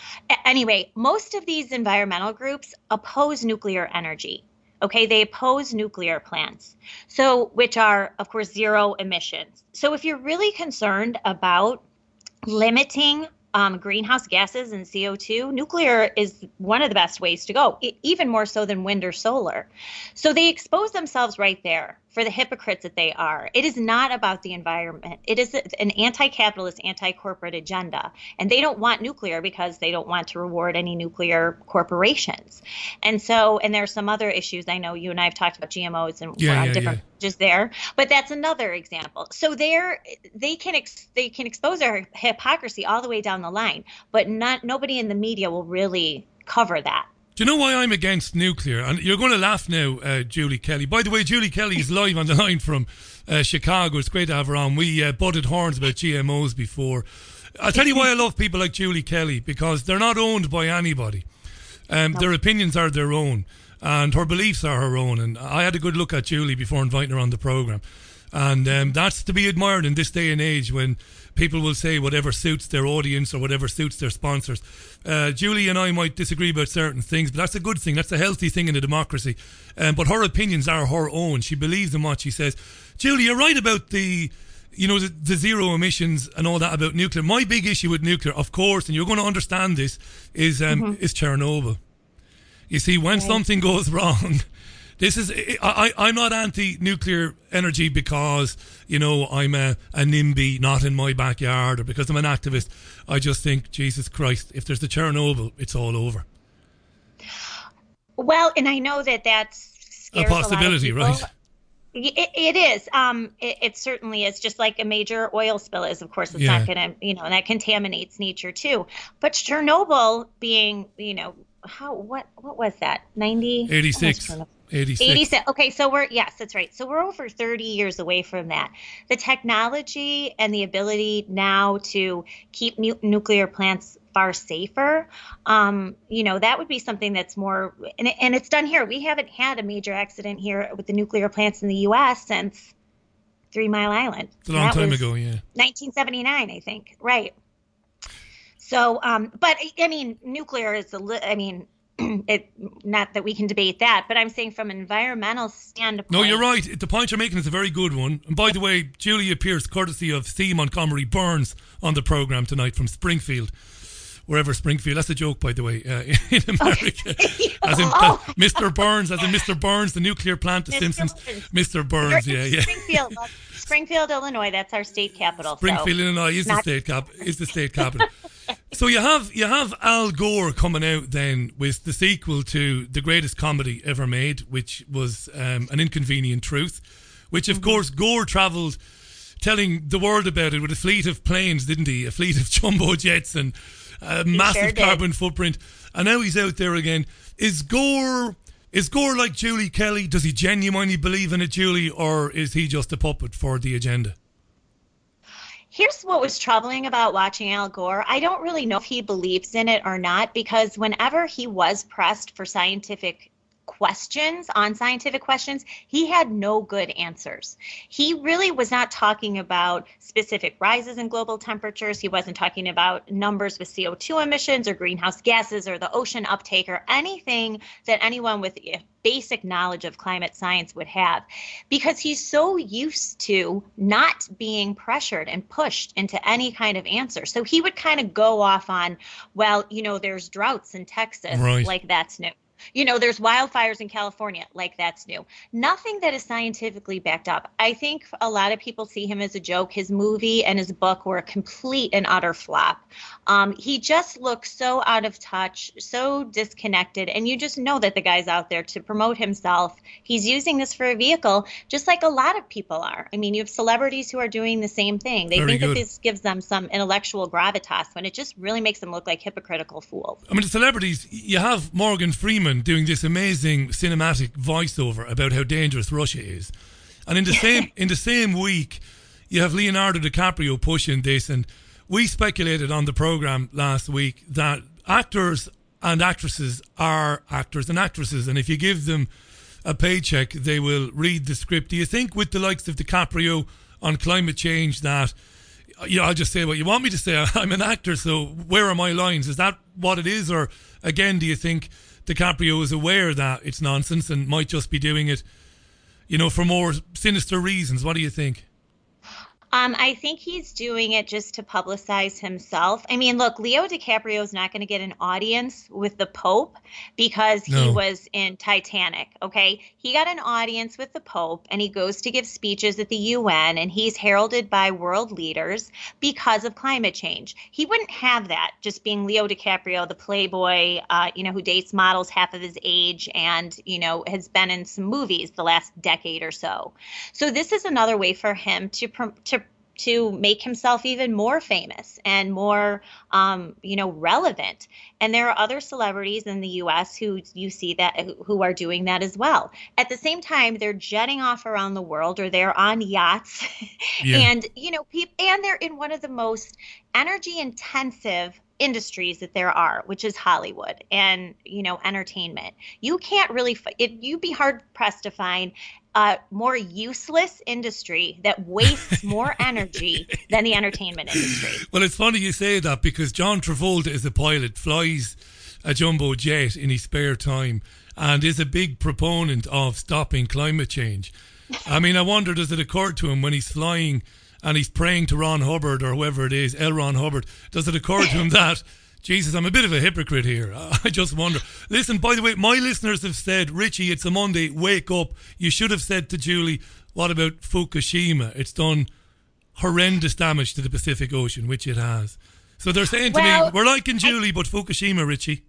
anyway, most of these environmental groups oppose nuclear energy. Okay, they oppose nuclear plants, so which are, of course, zero emissions. So if you're really concerned about limiting um, greenhouse gases and C O two, nuclear is one of the best ways to go, it, even more so than wind or solar. So they expose themselves right there for the hypocrites that they are. It is not about the environment. It is an anti-capitalist, anti-corporate agenda. And they don't want nuclear because they don't want to reward any nuclear corporations. And so, and there are some other issues. I know you and I have talked about G M Os and yeah, we're on yeah, different yeah. pages there, but that's another example. So they're, they can ex, they can expose their hypocrisy all the way down the line, but not nobody in the media will really cover that. Do you know why I'm against nuclear? And you're going to laugh now, uh, Julie Kelly. By the way, Julie Kelly is live on the line from uh, Chicago. It's great to have her on. We uh, butted horns about G M Os before. I'll tell you why I love people like Julie Kelly, because they're not owned by anybody. Um, no. Their opinions are their own, and her beliefs are her own. And I had a good look at Julie before inviting her on the programme. And um, that's to be admired in this day and age when people will say whatever suits their audience or whatever suits their sponsors. Uh, Julie and I might disagree about certain things, but that's a good thing. That's a healthy thing in a democracy. Um, but her opinions are her own. She believes in what she says. Julie, you're right about the, you know, the, the zero emissions and all that about nuclear. My big issue with nuclear, of course, and you're going to understand this, is um, mm-hmm. is Chernobyl. You see, when right. something goes wrong... This is, I, I'm not anti-nuclear energy because, you know, I'm a, a NIMBY, not in my backyard, or because I'm an activist. I just think, Jesus Christ, if there's the Chernobyl, it's all over. Well, and I know that that's scares a possibility, a lot of right? It, it is. Um, it, it certainly is, just like a major oil spill is. Of course, it's yeah. not going to, you know, and that contaminates nature too. But Chernobyl being, you know, how, what, what was that? ninety eighty-six eighty-six eighty-six Okay, so we're, yes, that's right. So we're over thirty years away from that. The technology and the ability now to keep nu- nuclear plants far safer, um, you know, that would be something that's more, and, and it's done here. We haven't had a major accident here with the nuclear plants in the U S since Three Mile Island. It's a long time ago, yeah. nineteen seventy-nine, I think. Right. So, um, but I mean, nuclear is a li- I mean, it, not that we can debate that, but I'm saying from an environmental standpoint. No, you're right. The point you're making is a very good one. And by the way, Julie appears courtesy of C. Montgomery Burns on the programme tonight from Springfield. Wherever Springfield, that's a joke, by the way, uh, in America. Okay. As in oh. uh, Mister Burns, as in Mister Burns, the nuclear plant, The Mister Simpsons. Burns. Mister Burns, yeah, yeah. Springfield, Springfield, Illinois. That's our state capital. Springfield, so Illinois is not- the state cap is the state capital. So you have you have Al Gore coming out then with the sequel to the greatest comedy ever made, which was um, An Inconvenient Truth, which of mm-hmm. course Gore travelled telling the world about it with a fleet of planes, didn't he? A fleet of jumbo jets and a massive sure carbon footprint. And now he's out there again. Is Gore is Gore like Julie Kelly? Does he genuinely believe in it, Julie, or is he just a puppet for the agenda? Here's what was troubling about watching Al Gore. I don't really know if he believes in it or not, because whenever he was pressed for scientific questions, on scientific questions, he had no good answers. He really was not talking about specific rises in global temperatures. He wasn't talking about numbers with C O two emissions or greenhouse gases or the ocean uptake or anything that anyone with basic knowledge of climate science would have, because he's so used to not being pressured and pushed into any kind of answer. So he would kind of go off on, well, you know, there's droughts in Texas, right. like that's new. You know, there's wildfires in California, like that's new. Nothing that is scientifically backed up. I think a lot of people see him as a joke. His movie and his book were a complete and utter flop. Um, he just looks so out of touch, so disconnected. And you just know that the guy's out there to promote himself. He's using this for a vehicle, just like a lot of people are. I mean, you have celebrities who are doing the same thing. They Very think good. that this gives them some intellectual gravitas when it just really makes them look like hypocritical fools. I mean, the celebrities, you have Morgan Freeman doing this amazing cinematic voiceover about how dangerous Russia is. And in the same in the same week, you have Leonardo DiCaprio pushing this. And we speculated on the program last week that actors and actresses are actors and actresses. And if you give them a paycheck, they will read the script. Do you think with the likes of DiCaprio on climate change that, you know, I'll just say what you want me to say. I'm an actor, so where are my lines? Is that what it is? Or again, do you think DiCaprio is aware that it's nonsense and might just be doing it, you know, for more sinister reasons? What do you think? Um, I think he's doing it just to publicize himself. I mean, look, Leo DiCaprio is not going to get an audience with the Pope because he No. was in Titanic, okay? He got an audience with the Pope, and he goes to give speeches at the U N, and he's heralded by world leaders because of climate change. He wouldn't have that just being Leo DiCaprio, the playboy, uh, you know, who dates models half of his age and, you know, has been in some movies the last decade or so. So this is another way for him to prom- to to make himself even more famous and more, um, you know, relevant. And there are other celebrities in the U S who you see that who are doing that as well. At the same time, they're jetting off around the world, or they're on yachts, Yeah. and you know, peop- and they're in one of the most energy intensive industries that there are, which is Hollywood and, you know, entertainment. You can't really, fi- it, you'd be hard pressed to find a more useless industry that wastes more energy than the entertainment industry. Well, it's funny you say that because John Travolta is a pilot, flies a jumbo jet in his spare time, and is a big proponent of stopping climate change. I mean, I wonder, does it occur to him when he's flying and he's praying to Ron Hubbard or whoever it is, L. Ron Hubbard, does it occur to him that, Jesus, I'm a bit of a hypocrite here? I just wonder. Listen, by the way, my listeners have said, Richie, it's a Monday, wake up. You should have said to Julie, what about Fukushima? It's done horrendous damage to the Pacific Ocean, which it has. So they're saying to Well, me, we're liking Julie, but Fukushima, Richie.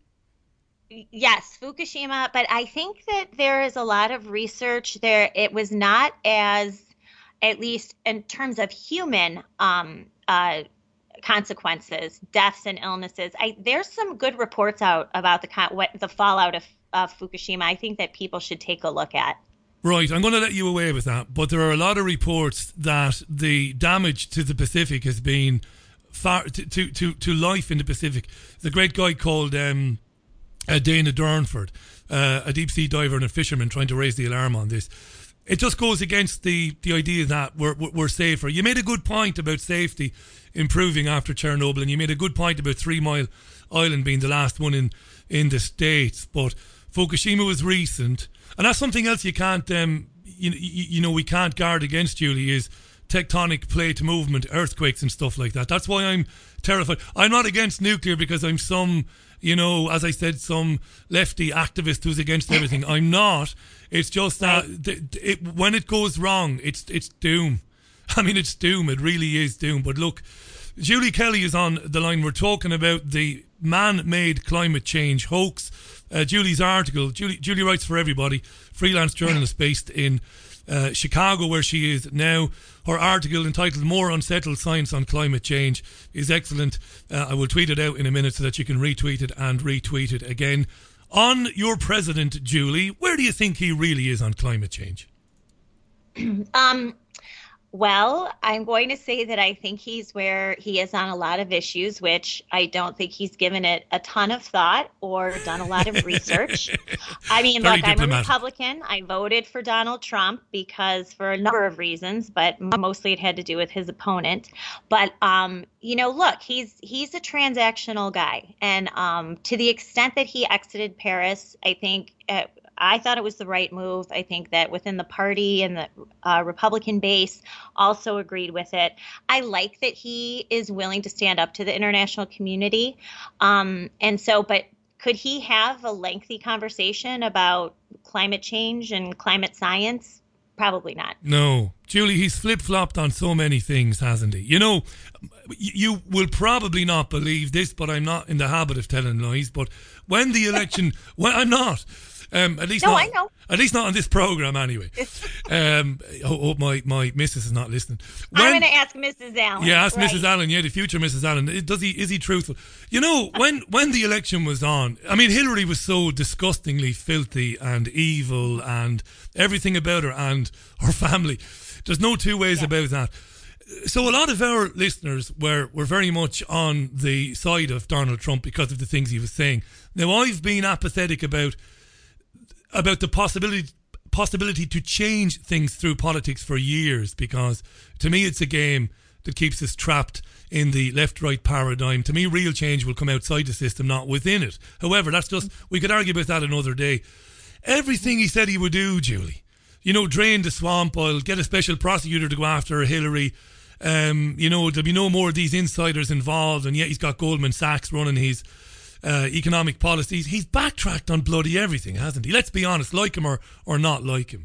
Yes, Fukushima, but I think that there is a lot of research there. It was not as, at least in terms of human um, uh, consequences, deaths and illnesses. I, there's some good reports out about the con- what the fallout of, of Fukushima. I think that people should take a look at. Right, I'm going to let you away with that, but there are a lot of reports that the damage to the Pacific has been far to to, to, to life in the Pacific. The great guy called um, uh, Dana Durnford, uh, a deep sea diver and a fisherman, trying to raise the alarm on this. It just goes against the, the idea that we're we're safer. You made a good point about safety improving after Chernobyl, and you made a good point about Three Mile Island being the last one in, in the States. But Fukushima was recent, and that's something else you can't, um, you, you, you know, we can't guard against, Julie, is tectonic plate movement, earthquakes and stuff like that. That's why I'm terrified. I'm not against nuclear because I'm some, you know, as I said, some lefty activist who's against everything. I'm not. It's just that it, it, when it goes wrong, it's it's doom. I mean, it's doom. It really is doom. But look, Julie Kelly is on the line. We're talking about the man-made climate change hoax. Uh, Julie's article, Julie, Julie writes for Everybody, freelance journalist based in uh, Chicago, where she is now. Her article entitled More Unsettled Science on Climate Change is excellent. Uh, I will tweet it out in a minute so that you can retweet it and retweet it again. On your president, Julie, where do you think he really is on climate change? um, Well, I'm going to say that I think he's where he is on a lot of issues, which I don't think he's given it a ton of thought or done a lot of research. I mean, Very look, I'm a diplomatic. Republican. I voted for Donald Trump because for a number of reasons, but mostly it had to do with his opponent. But, um, you know, look, he's he's a transactional guy. And um, to the extent that he exited Paris, I think uh, I thought it was the right move. I think that within the party and the uh, Republican base also agreed with it. I like that he is willing to stand up to the international community. Um, and so, but could he have a lengthy conversation about climate change and climate science? Probably not. No. Julie, he's flip-flopped on so many things, hasn't he? You know, you will probably not believe this, but I'm not in the habit of telling lies. But when the election... well, I'm not. Um, at least no, not, I know. At least not on this program, anyway. um, I hope my, my missus is not listening. When, I'm going to ask Missus Allen. Yeah, ask right. Missus Allen. Yeah, the future Missus Allen. Does he? Is he truthful? You know, when when the election was on, I mean, Hillary was so disgustingly filthy and evil, and everything about her and her family. There's no two ways yeah. about that. So a lot of our listeners were, were very much on the side of Donald Trump because of the things he was saying. Now, I've been apathetic about about the possibility possibility to change things through politics for years, because to me it's a game that keeps us trapped in the left-right paradigm. To me, real change will come outside the system, not within it. However, that's just, we could argue about that another day. Everything he said he would do, Julie, you know, drain the swamp oil, get a special prosecutor to go after Hillary, um, you know, there'll be no more of these insiders involved, and yet he's got Goldman Sachs running his Uh, economic policies. He's backtracked on bloody everything, hasn't he? Let's be honest, like him or, or not like him.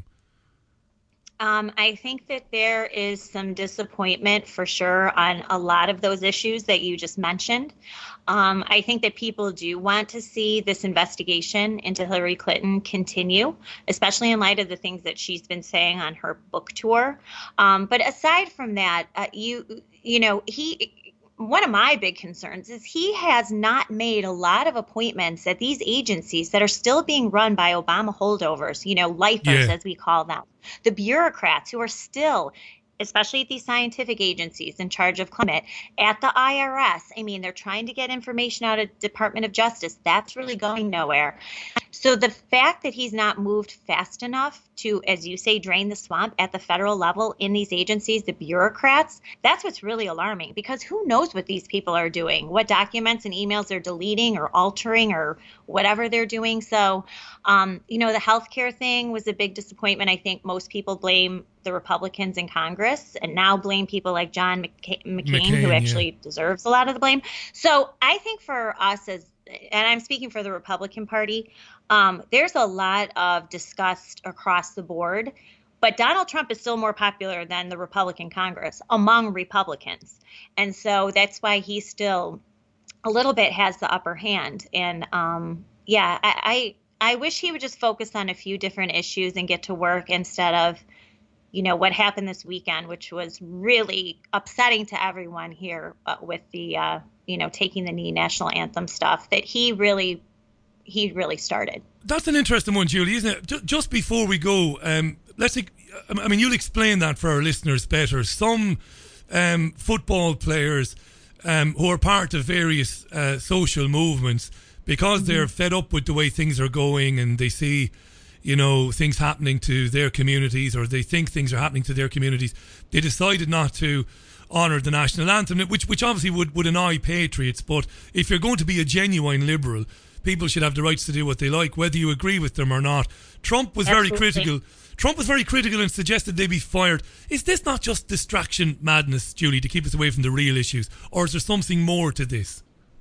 Um, I think that there is some disappointment for sure on a lot of those issues that you just mentioned. Um, I think that people do want to see this investigation into Hillary Clinton continue, especially in light of the things that she's been saying on her book tour. Um, but aside from that, uh, you you know, he... one of my big concerns is he has not made a lot of appointments at these agencies that are still being run by Obama holdovers, you know, lifers, Yeah. as we call them, the bureaucrats who are still, especially at these scientific agencies in charge of climate, at the I R S. I mean, they're trying to get information out of Department of Justice. That's really going nowhere. So the fact that he's not moved fast enough to, as you say, drain the swamp at the federal level in these agencies, the bureaucrats, that's what's really alarming, because who knows what these people are doing, what documents and emails they're deleting or altering or whatever they're doing. So, um, you know, the healthcare thing was a big disappointment. I think most people blame the Republicans in Congress and now blame people like John McCain, McCain, McCain who actually yeah. deserves a lot of the blame. So I think for us as, and I'm speaking for the Republican Party, um, there's a lot of disgust across the board. But Donald Trump is still more popular than the Republican Congress among Republicans. And so that's why he still a little bit has the upper hand. And um, yeah, I, I I wish he would just focus on a few different issues and get to work instead of, you know, what happened this weekend, which was really upsetting to everyone here uh, with the, uh, you know, taking the knee national anthem stuff that he really, he really started. That's an interesting one, Julie, isn't it? Just, just before we go, um, let's, I mean, you'll explain that for our listeners better. Some um, football players um, who are part of various uh, social movements, because mm-hmm. they're fed up with the way things are going and they see, you know, things happening to their communities, or they think things are happening to their communities, they decided not to honour the national anthem, which which obviously would, would annoy patriots. But if you're going to be a genuine liberal, people should have the rights to do what they like, whether you agree with them or not. Trump was Absolutely. very critical. Trump was very critical and suggested they be fired. Is this not just distraction madness, Julie, to keep us away from the real issues? Or is there something more to this?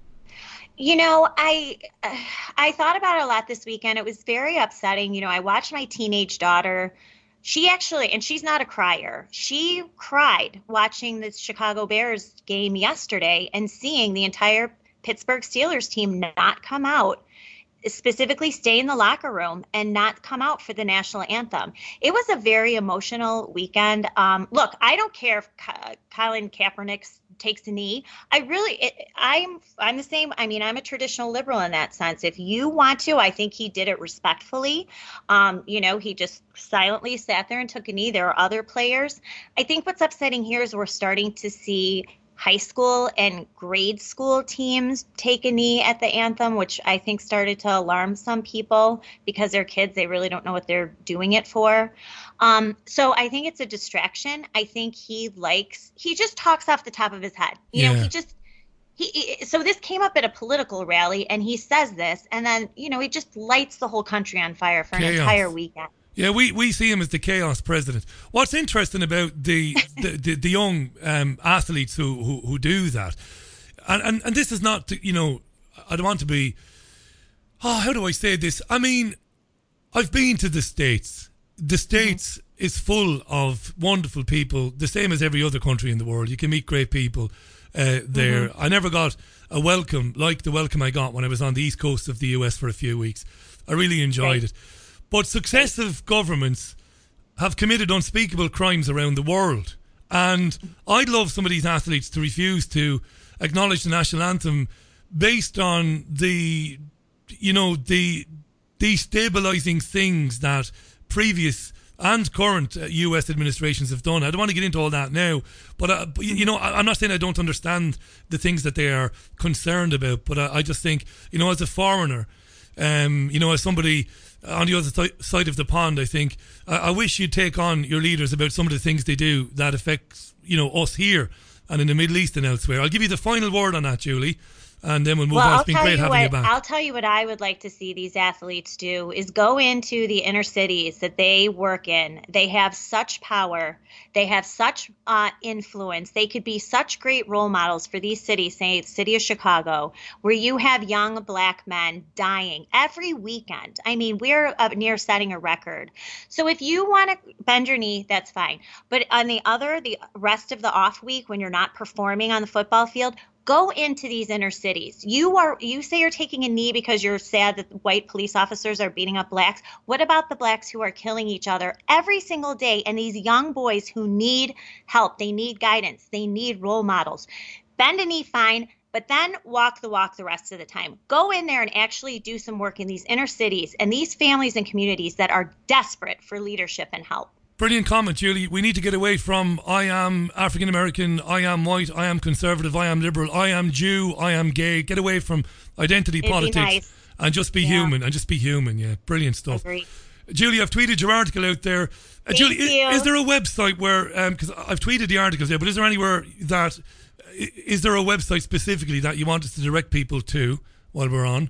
You know, I I thought about it a lot this weekend. It was very upsetting. You know, I watched my teenage daughter. She actually, and she's not a crier, she cried watching the Chicago Bears game yesterday and seeing the entire Pittsburgh Steelers team not come out, specifically stay in the locker room and not come out for the national anthem. It was a very emotional weekend. Um, look, I don't care if Colin Kaepernick's takes a knee. I really, it, I'm, I'm the same. I mean, I'm a traditional liberal in that sense. If you want to, I think he did it respectfully. Um, you know, he just silently sat there and took a knee. There are other players. I think what's upsetting here is we're starting to see high school and grade school teams take a knee at the anthem, which I think started to alarm some people because they're kids. They really don't know what they're doing it for. Um, so I think it's a distraction. I think he likes, he just talks off the top of his head. You yeah. know, he just, he, so this came up at a political rally and he says this, and then, you know, he just lights the whole country on fire for Chaos. an entire weekend. Yeah, we, we see him as the chaos president. What's interesting about the the, the, the young um, athletes who, who, who do that, and, and and this is not, to, you know, I don't want to be, oh, how do I say this? I mean, I've been to the States. The States mm-hmm. is full of wonderful people, the same as every other country in the world. You can meet great people uh, there. Mm-hmm. I never got a welcome like the welcome I got when I was on the East Coast of the U S for a few weeks. I really enjoyed right. it. But successive governments have committed unspeakable crimes around the world. And I'd love some of these athletes to refuse to acknowledge the national anthem based on the, you know, the destabilizing things that previous and current uh, U S administrations have done. I don't want to get into all that now, but, uh, but you know, I, I'm not saying I don't understand the things that they are concerned about, but I, I just think, you know, as a foreigner, um, you know, as somebody on the other th- side of the pond, I think I-, I wish you'd take on your leaders about some of the things they do that affects, you know, us here and in the Middle East and elsewhere. I'll give you the final word on that, Julie, and then we'll move well, on. I'll It's been tell great you having what, you back. I'll tell you what I would like to see these athletes do is go into the inner cities that they work in. They have such power. They have such uh, influence. They could be such great role models for these cities, say the city of Chicago, where you have young black men dying every weekend. I mean, we're uh, near setting a record. So if you want to bend your knee, that's fine. But on the other, the rest of the off week when you're not performing on the football field, go into these inner cities. You are you say you're taking a knee because you're sad that white police officers are beating up blacks. What about the blacks who are killing each other every single day? And these young boys who need help, they need guidance, they need role models. Bend a knee, fine, but then walk the walk the rest of the time. Go in there and actually do some work in these inner cities and these families and communities that are desperate for leadership and help. Brilliant comment, Julie. We need to get away from I am African American, I am white, I am conservative, I am liberal, I am Jew, I am gay. Get away from identity It'd politics nice. and just be yeah. human and just be human. Yeah, brilliant stuff. Agreed. Julie, I've tweeted your article out there. Uh, Julie, is, is there a website where, because um, I've tweeted the articles there, but is there anywhere that, is there a website specifically that you want us to direct people to while we're on?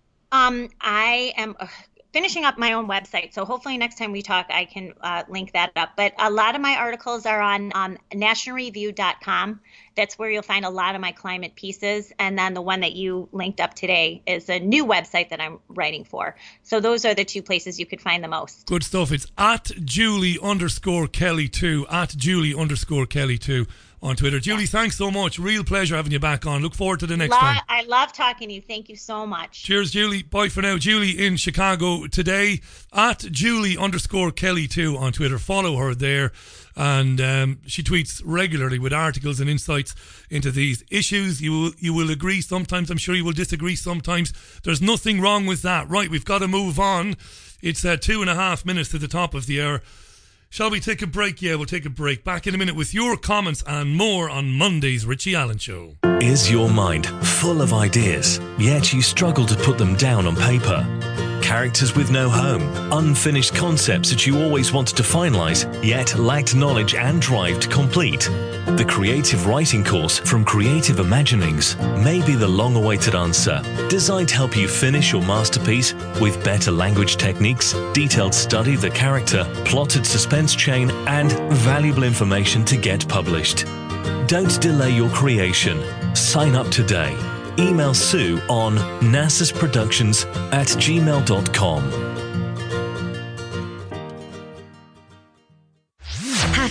Um, I am... Uh, finishing up my own website. So hopefully next time we talk, I can uh, link that up. But a lot of my articles are on um, national review dot com. That's where you'll find a lot of my climate pieces. And then the one that you linked up today is a new website that I'm writing for. So those are the two places you could find the most. Good stuff. It's at Julie underscore Kelly two, at Julie underscore Kelly two. On Twitter. Julie, thanks so much. Real pleasure having you back on. Look forward to the next love, time. I love talking to you. Thank you so much. Cheers, Julie. Bye for now. Julie in Chicago today at Julie underscore Kelly two on Twitter. Follow her there. And um, she tweets regularly with articles and insights into these issues. You will, you will agree sometimes. I'm sure you will disagree sometimes. There's nothing wrong with that. Right, we've got to move on. It's uh, two and a half minutes to the top of the hour. Shall we take a break? Yeah, we'll take a break. Back in a minute with your comments and more on Monday's Richie Allen Show. Is your mind full of ideas, yet you struggle to put them down on paper? Characters with no home, unfinished concepts that you always wanted to finalise, yet lacked knowledge and drive to complete? The Creative Writing course from Creative Imaginings may be the long-awaited answer, designed to help you finish your masterpiece with better language techniques, detailed study of the character, plotted suspense chain, and valuable information to get published. Don't delay your creation. Sign up today. Email Sue on nassasproductions at gmail dot com. Have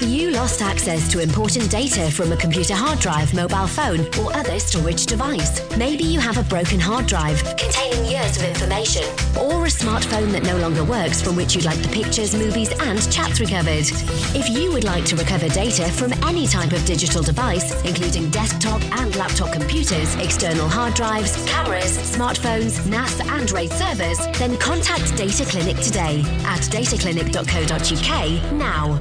Have you lost access to important data from a computer hard drive, mobile phone, or other storage device? Maybe you have a broken hard drive containing years of information, or a smartphone that no longer works from which you'd like the pictures, movies, and chats recovered. If you would like to recover data from any type of digital device, including desktop and laptop computers, external hard drives, cameras, smartphones, N A S and RAID servers, then contact Data Clinic today at data clinic dot co dot uk now.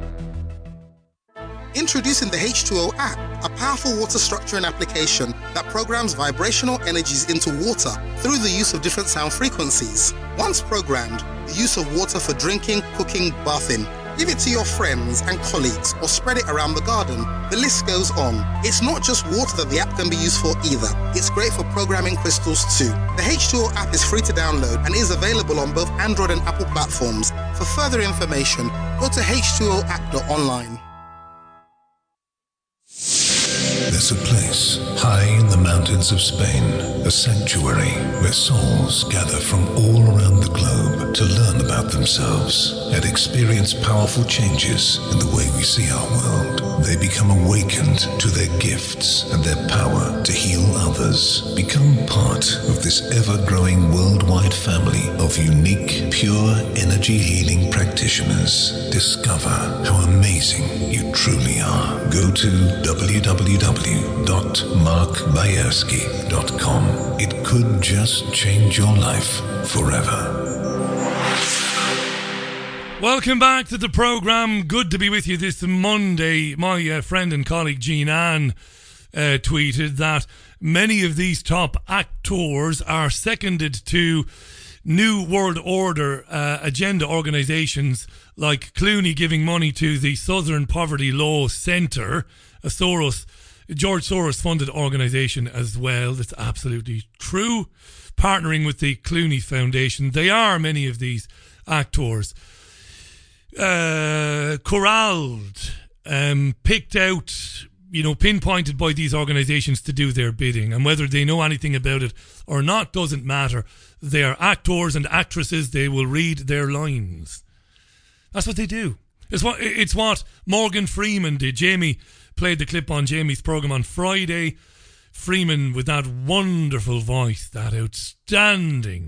Introducing the H two O app, a powerful water structuring application that programs vibrational energies into water through the use of different sound frequencies. Once programmed, the use of water for drinking, cooking, bathing. Give it to your friends and colleagues or spread it around the garden. The list goes on. It's not just water that the app can be used for either. It's great for programming crystals too. The H two O app is free to download and is available on both Android and Apple platforms. For further information, go to h two o app dot online. There's a place high in the mountains of Spain, a sanctuary where souls gather from all around the globe to learn about themselves and experience powerful changes in the way we see our world. They become awakened to their gifts and their power to heal others. Become part of this ever-growing worldwide family of unique, pure energy healing practitioners. Discover how amazing you truly are. Go to w w w dot mark bayersky dot com. It could just change your life forever. Welcome back to the programme. Good to be with you this Monday. My uh, friend and colleague Jean Ann uh, tweeted that many of these top actors are seconded to New World Order uh, agenda organisations like Clooney giving money to the Southern Poverty Law Centre, a Soros, George Soros funded organisation as well. That's absolutely true. Partnering with the Clooney Foundation. They are, many of these actors, uh, corralled, um, picked out, you know, pinpointed by these organisations to do their bidding. And whether they know anything about it or not doesn't matter. They are actors and actresses. They will read their lines. That's what they do. It's what, it's what Morgan Freeman did. Jamie played the clip on Jamie's programme on Friday. Freeman with that wonderful voice, that outstanding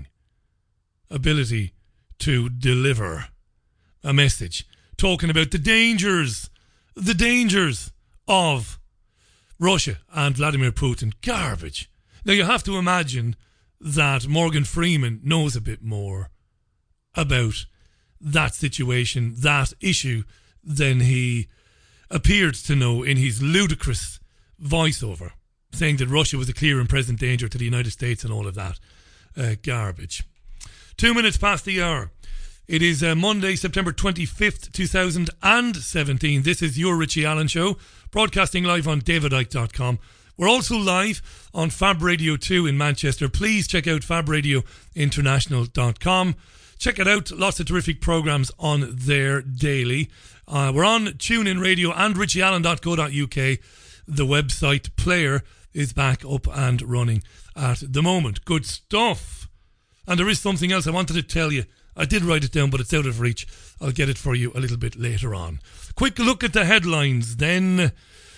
ability to deliver a message, talking about the dangers, the dangers of Russia and Vladimir Putin. Garbage. Now you have to imagine that Morgan Freeman knows a bit more about that situation, that issue, than he appeared to know in his ludicrous voiceover, saying that Russia was a clear and present danger to the United States and all of that uh, garbage. Two minutes past the hour. It is uh, Monday, September twenty-fifth, twenty seventeen. This is your Richie Allen Show, broadcasting live on david icke dot com. We're also live on Fab Radio two in Manchester. Please check out fab radio international dot com. Check it out. Lots of terrific programmes on there daily. Uh, we're on TuneIn Radio and richie allen dot co dot uk. The website player is back up and running at the moment. Good stuff. And there is something else I wanted to tell you. I did write it down, but it's out of reach. I'll get it for you a little bit later on. Quick look at the headlines then.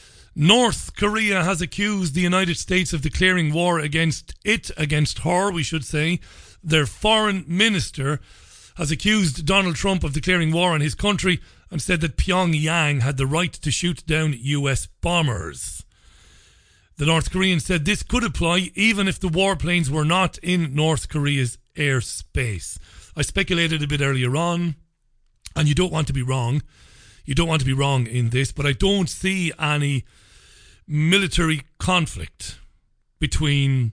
North Korea has accused the United States of declaring war against it, against her, we should say. Their foreign minister has accused Donald Trump of declaring war on his country and said that Pyongyang had the right to shoot down U S bombers. The North Korean said this could apply even if the warplanes were not in North Korea's airspace. I speculated a bit earlier on, and you don't want to be wrong. You don't want to be wrong in this, but I don't see any military conflict between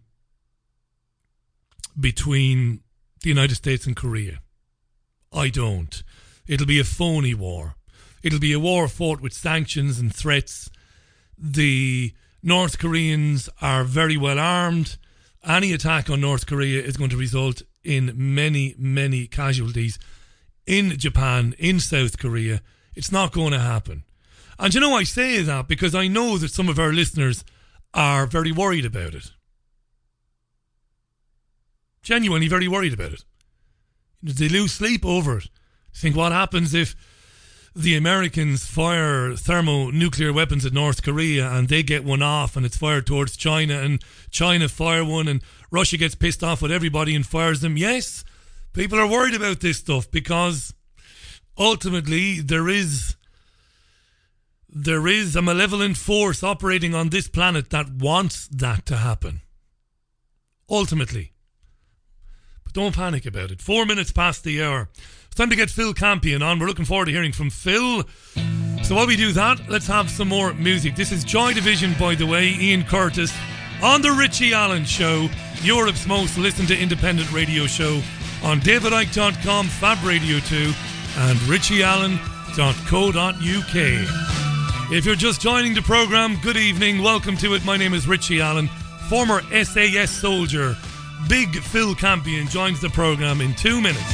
between the United States and Korea. I don't. It'll be a phony war. It'll be a war fought with sanctions and threats. The North Koreans are very well armed. Any attack on North Korea is going to result in many, many casualties in Japan, in South Korea. It's not going to happen. And you know, I say that because I know that some of our listeners are very worried about it. Genuinely very worried about it. They lose sleep over it. Think what happens if the Americans fire thermonuclear weapons at North Korea and they get one off and it's fired towards China, and China fire one and Russia gets pissed off with everybody and fires them. Yes, people are worried about this stuff because ultimately there is there is a malevolent force operating on this planet that wants that to happen. Ultimately. But don't panic about it. Four minutes past the hour. It's time to get Phil Campion on. We're looking forward to hearing from Phil. So while we do that, let's have some more music. This is Joy Division, by the way, Ian Curtis, on The Richie Allen Show, Europe's most listened to independent radio show, on david icke dot com, Fab Radio two, and richie allen dot co dot uk. If you're just joining the programme, good evening, welcome to it. My name is Richie Allen, former S A S soldier. Big Phil Campion joins the programme in two minutes.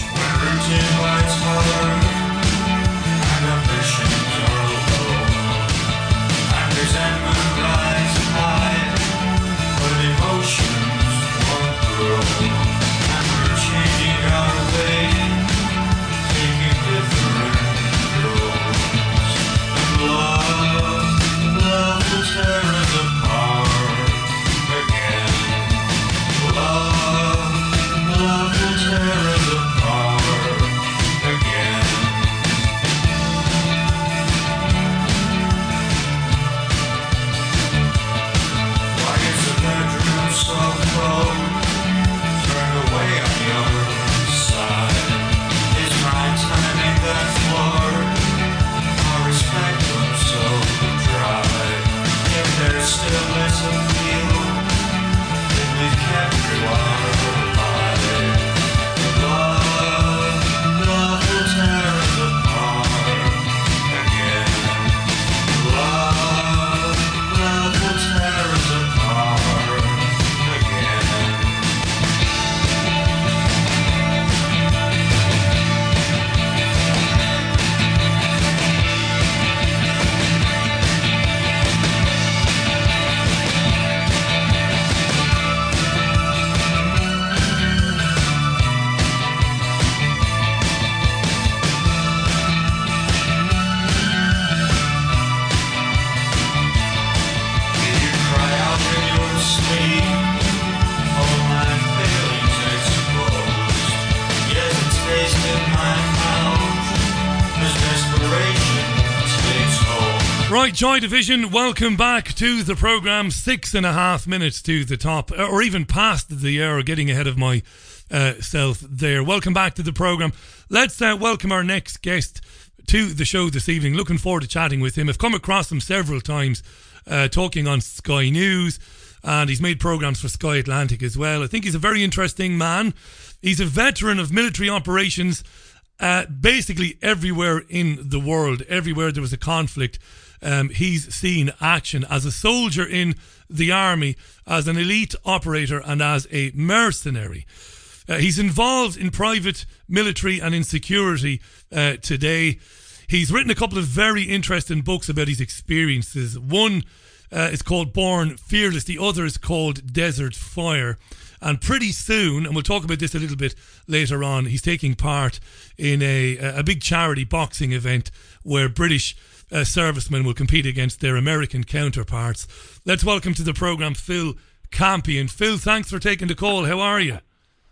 Right, Joy Division, welcome back to the programme. Six and a half minutes to the top, or even past the hour, getting ahead of myself uh, there. Welcome back to the programme. Let's uh, welcome our next guest to the show this evening. Looking forward to chatting with him. I've come across him several times uh, talking on Sky News, and he's made programmes for Sky Atlantic as well. I think he's a very interesting man. He's a veteran of military operations uh, basically everywhere in the world. Everywhere there was a conflict, Um, he's seen action as a soldier in the army, as an elite operator, and as a mercenary. Uh, he's involved in private military and in security uh, today. He's written a couple of very interesting books about his experiences. One uh, is called Born Fearless. The other is called Desert Fire. And pretty soon, and we'll talk about this a little bit later on, he's taking part in a, a big charity boxing event where British Uh, servicemen will compete against their American counterparts. Let's welcome to the programme Phil Campion. Phil, thanks for taking the call. How are you?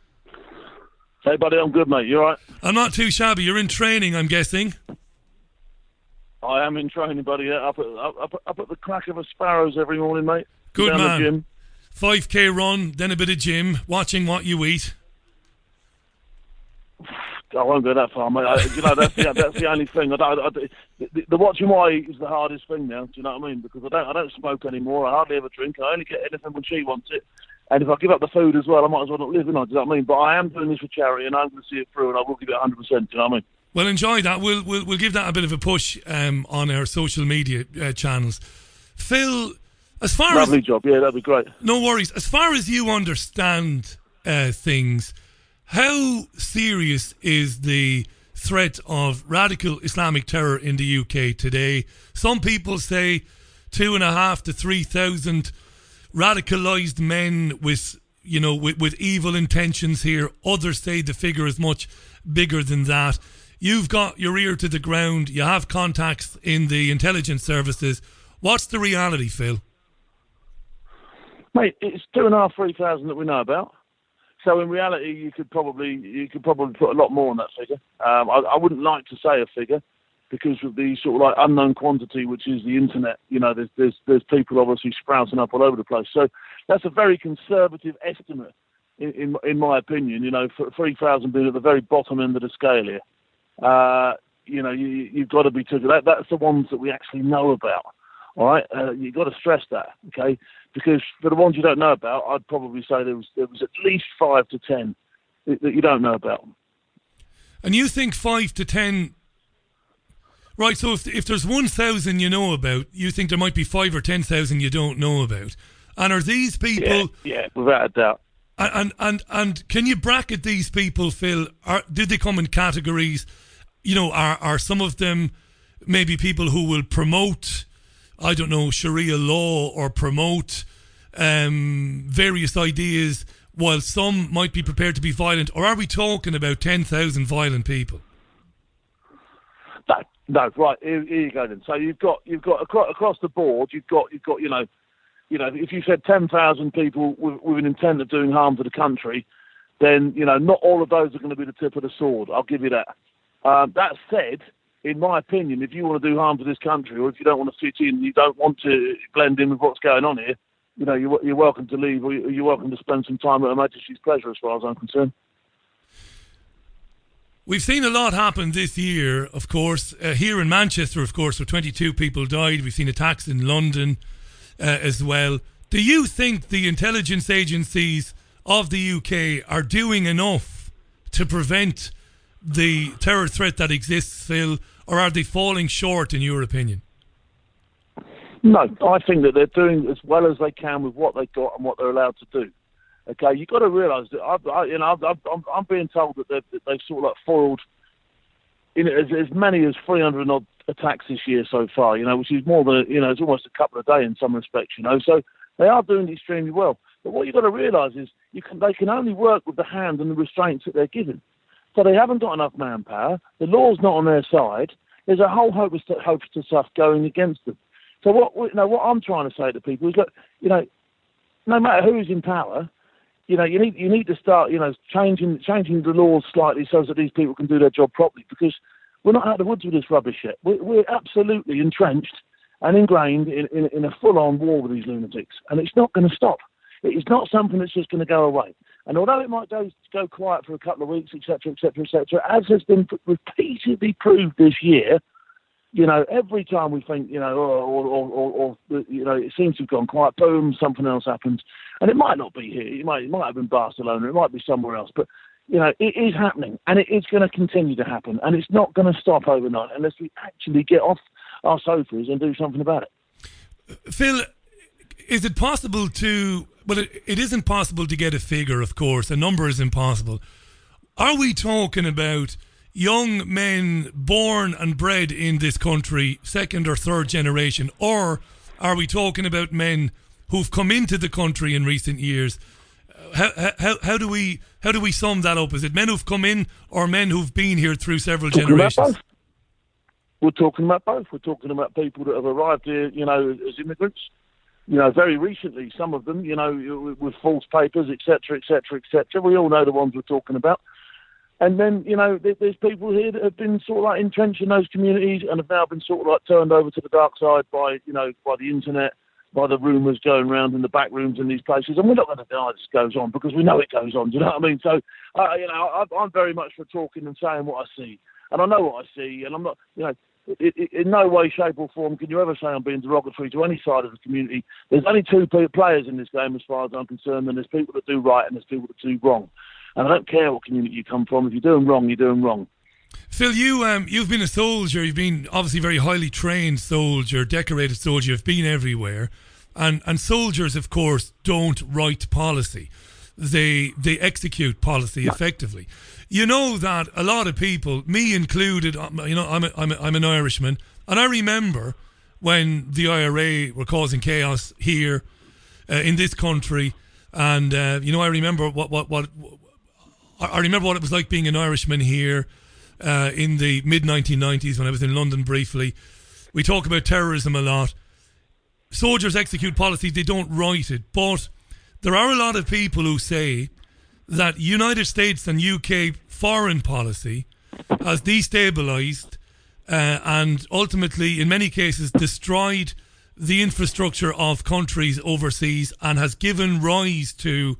Hey, buddy, I'm good, mate. You all right? I'm not too shabby. You're in training, I'm guessing. I am in training, buddy. Yeah, up at up, up at the crack of a Sparrows every morning, mate. Good Down man. The gym. five K run, then a bit of gym, watching what you eat. I won't go that far, mate. I, you know, that's the that's the only thing. I don't, I, the, the watching what I eat is the hardest thing now. Do you know what I mean? Because I don't I don't smoke anymore. I hardly ever drink. I only get anything when she wants it. And if I give up the food as well, I might as well not live. You know, do you know what I mean? But I am doing this for charity, and I'm going to see it through, and I will give it one hundred percent. Do you know what I mean? Well, enjoy that. We'll we'll, we'll give that a bit of a push um, on our social media uh, channels. Phil, as far Lovely as... job. Yeah, that'd be great. No worries. As far as you understand uh, things, how serious is the threat of radical Islamic terror in the U K today? Some people say two and a half to three thousand radicalised men with, you know, with, with evil intentions here. Others say the figure is much bigger than that. You've got your ear to the ground. You have contacts in the intelligence services. What's the reality, Phil? Mate, it's two and a half, three thousand that we know about. So in reality, you could probably you could probably put a lot more on that figure. Um, I, I wouldn't like to say a figure because of the sort of like unknown quantity, which is the internet. You know, there's there's there's people obviously sprouting up all over the place. So that's a very conservative estimate, in in, in my opinion. You know, for three thousand being at the very bottom end of the scale here. Uh, you know, you, you've got to be took. That that's the ones that we actually know about. All right, uh, you've got to stress that, okay? Because for the ones you don't know about, I'd probably say there was there was at least five to ten that, that you don't know about. And you think five to ten? Right. So if if there's one thousand you know about, you think there might be five or ten thousand you don't know about. And are these people? Yeah, yeah, without a doubt. And and and, and can you bracket these people, Phil? Are, did they come in categories? You know, are are some of them maybe people who will promote, I don't know, Sharia law or promote um, various ideas, while some might be prepared to be violent? Or are we talking about ten thousand violent people? No, no, right. Here, here you go then. So you've got you've got across, across the board. You've got you've got you know, you know, if you said ten thousand people with, with an intent of doing harm to the country, then you know not all of those are going to be the tip of the sword. I'll give you that. Um, that said, in my opinion, if you want to do harm to this country, or if you don't want to fit in, you don't want to blend in with what's going on here, you know, you're, you're welcome to leave, or you're welcome to spend some time at Her Majesty's pleasure, as far as I'm concerned. We've seen a lot happen this year, of course. Uh, here in Manchester, of course, where twenty-two people died. We've seen attacks in London uh, as well. Do you think the intelligence agencies of the U K are doing enough to prevent the terror threat that exists, Phil, or are they falling short, in your opinion? No, I think that they're doing as well as they can with what they've got and what they're allowed to do. Okay, you've got to realise that I've, I, you know, I've, I've, I'm, I'm being told that they've, that they've sort of like foiled in as, as many as three hundred odd attacks this year so far. You know, which is more than you know, it's almost a couple a day in some respects. You know, so they are doing extremely well. But what you've got to realise is you can they can only work with the hand and the restraints that they're given. So they haven't got enough manpower. The law's not on their side. There's a whole host of, host of stuff going against them. So what you know, what I'm trying to say to people is, look, you know, no matter who's in power, you know, you need you need to start, you know, changing changing the laws slightly so that these people can do their job properly. Because we're not out of the woods with this rubbish yet. We're, we're absolutely entrenched and ingrained in, in, in a full-on war with these lunatics, and it's not going to stop. It's not something that's just going to go away. And although it might go go quiet for a couple of weeks, et cetera, et cetera, et cetera, as has been repeatedly proved this year, you know, every time we think, you know, or, or, or, or you know, it seems to have gone quiet, boom, something else happens. And it might not be here. It might, it might have been Barcelona. It might be somewhere else. But, you know, it is happening, and it is going to continue to happen. And it's not going to stop overnight unless we actually get off our sofas and do something about it. Phil, is it possible to... Well, it, it isn't possible to get a figure, of course. A number is impossible. Are we talking about young men born and bred in this country, second or third generation, or are we talking about men who've come into the country in recent years? How how how do we how do we sum that up? Is it men who've come in, or men who've been here through several talking generations? About both. We're talking about both. We're talking about people that have arrived here, you know, as immigrants. You know, very recently, some of them, you know, with false papers, et cetera, et cetera, et cetera. We all know the ones we're talking about. And then, you know, there's people here that have been sort of like entrenched in those communities and have now been sort of like turned over to the dark side by, you know, by the internet, by the rumours going around in the back rooms in these places. And we're not going to deny this goes on because we know it goes on. Do you know what I mean? So, uh, you know, I, I'm very much for talking and saying what I see. And I know what I see. And I'm not, you know, It, it, in no way, shape or form can you ever say I'm being derogatory to any side of the community. There's only two players in this game as far as I'm concerned, and there's people that do right and there's people that do wrong. And I don't care what community you come from. If you're doing wrong, you're doing wrong. Phil, you, um, you've been a soldier. You've been obviously very highly trained soldier, decorated soldier. You've been everywhere. And, and soldiers, of course, don't write policy. They they execute policy effectively. You know that a lot of people, me included, you know, I'm a, I'm a, I'm an Irishman, and I remember when the I R A were causing chaos here uh, in this country, and uh, you know, I remember what what what I remember what it was like being an Irishman here. uh, in the mid nineteen nineties when I was in London briefly. We talk about terrorism a lot. Soldiers execute policies, they don't write it. But there are a lot of people who say that United States and U K foreign policy has destabilised uh, and ultimately, in many cases, destroyed the infrastructure of countries overseas and has given rise to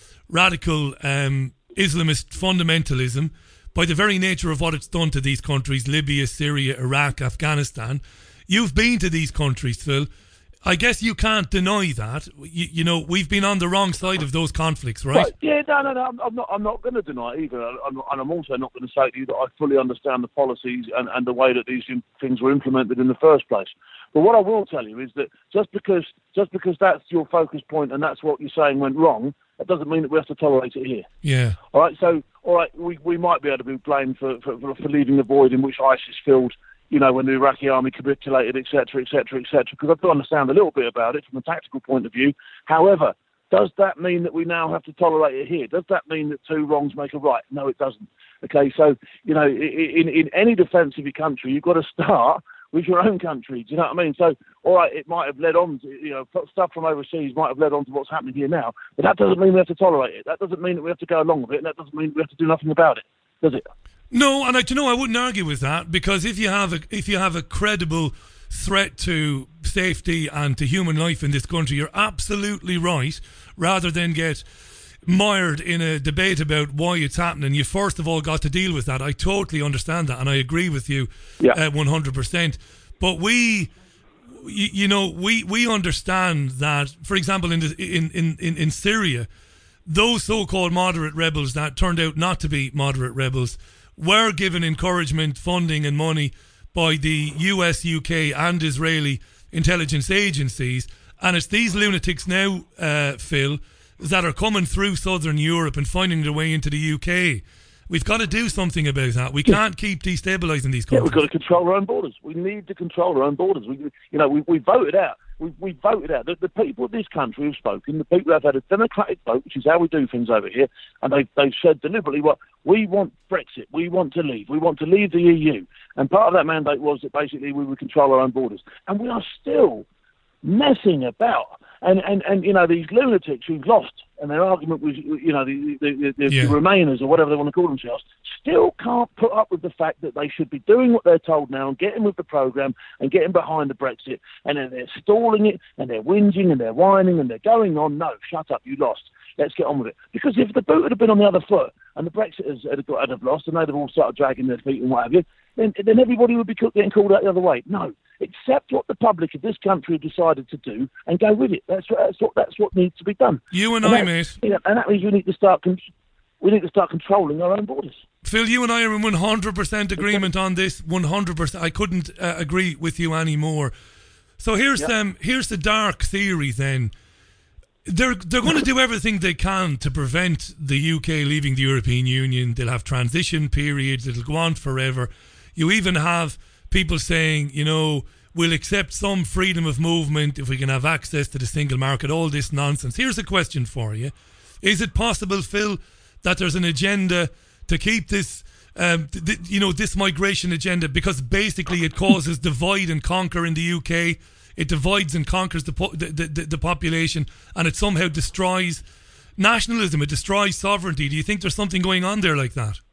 radical um, Islamist fundamentalism by the very nature of what it's done to these countries, Libya, Syria, Iraq, Afghanistan. You've been to these countries, Phil. I guess you can't deny that. You, you know, we've been on the wrong side of those conflicts, right? Right. Yeah, no, no, no. I'm, I'm not. I'm not going to deny it either, I'm not, and I'm also not going to say to you that I fully understand the policies and, and the way that these things were implemented in the first place. But what I will tell you is that just because just because that's your focus point and that's what you're saying went wrong, that doesn't mean that we have to tolerate it here. Yeah. All right. So, all right, we we might be able to be blamed for for, for leaving the void in which ISIS filled. You know, when the Iraqi army capitulated, et cetera, et cetera, et cetera, because I do understand a little bit about it from a tactical point of view. However, does that mean that we now have to tolerate it here? Does that mean that two wrongs make a right? No, it doesn't. Okay, so, you know, in, in any defence of your country, you've got to start with your own country. Do you know what I mean? So, all right, it might have led on to, you know, stuff from overseas might have led on to what's happening here now, but that doesn't mean we have to tolerate it. That doesn't mean that we have to go along with it, and that doesn't mean we have to do nothing about it, does it? No, and I, you know, I wouldn't argue with that, because if you have a if you have a credible threat to safety and to human life in this country, you're absolutely right. Rather than get mired in a debate about why it's happening, you first of all got to deal with that. I totally understand that, and I agree with you, yeah, uh, one hundred percent. But we, you, you know, we we understand that, for example, in the, in, in in in Syria, those so-called moderate rebels that turned out not to be moderate rebels were given encouragement, funding and money by the U S, U K and Israeli intelligence agencies. And it's these lunatics now, uh, Phil, that are coming through southern Europe and finding their way into the U K. We've got to do something about that. We can't keep destabilising these countries. Yeah, we've got to control our own borders. We need to control our own borders. We, you know, we, we voted out. We, we voted out. The, the people of this country have spoken. The people have had a democratic vote, which is how we do things over here. And they, they've said deliberately, well, we want Brexit. We want to leave. We want to leave the E U. And part of that mandate was that basically we would control our own borders. And we are still messing about. And, and, and you know, these lunatics who've lost, and their argument was, you know, the, the, the, yeah. the Remainers or whatever they want to call themselves, still can't put up with the fact that they should be doing what they're told now and getting with the programme and getting behind the Brexit. And then they're stalling it and they're whinging and they're whining and they're going on. No, shut up, you lost. Let's get on with it. Because if the boot had been on the other foot and the Brexiters had, got, had have lost and they'd have all started dragging their feet and what have you, then, then everybody would be getting called out the other way. No. Accept what the public of this country have decided to do and go with it. That's what that's what, that's what needs to be done. You and, and I, mate. You know, and that means we need to start con- we need to start controlling our own borders. Phil, you and I are in one hundred percent agreement on this. one hundred percent. I couldn't uh, agree with you any more. So here's yep. um here's the dark theory then. They're they're going to do everything they can to prevent the U K leaving the European Union. They'll have transition periods. It'll go on forever. You even have people saying, you know, we'll accept some freedom of movement if we can have access to the single market, all this nonsense. Here's a question for you. Is it possible, Phil, that there's an agenda to keep this, um, th- th- you know, this migration agenda, because basically it causes divide and conquer in the U K. It divides and conquers the, po- the, the, the population, and it somehow destroys nationalism. It destroys sovereignty. Do you think there's something going on there like that?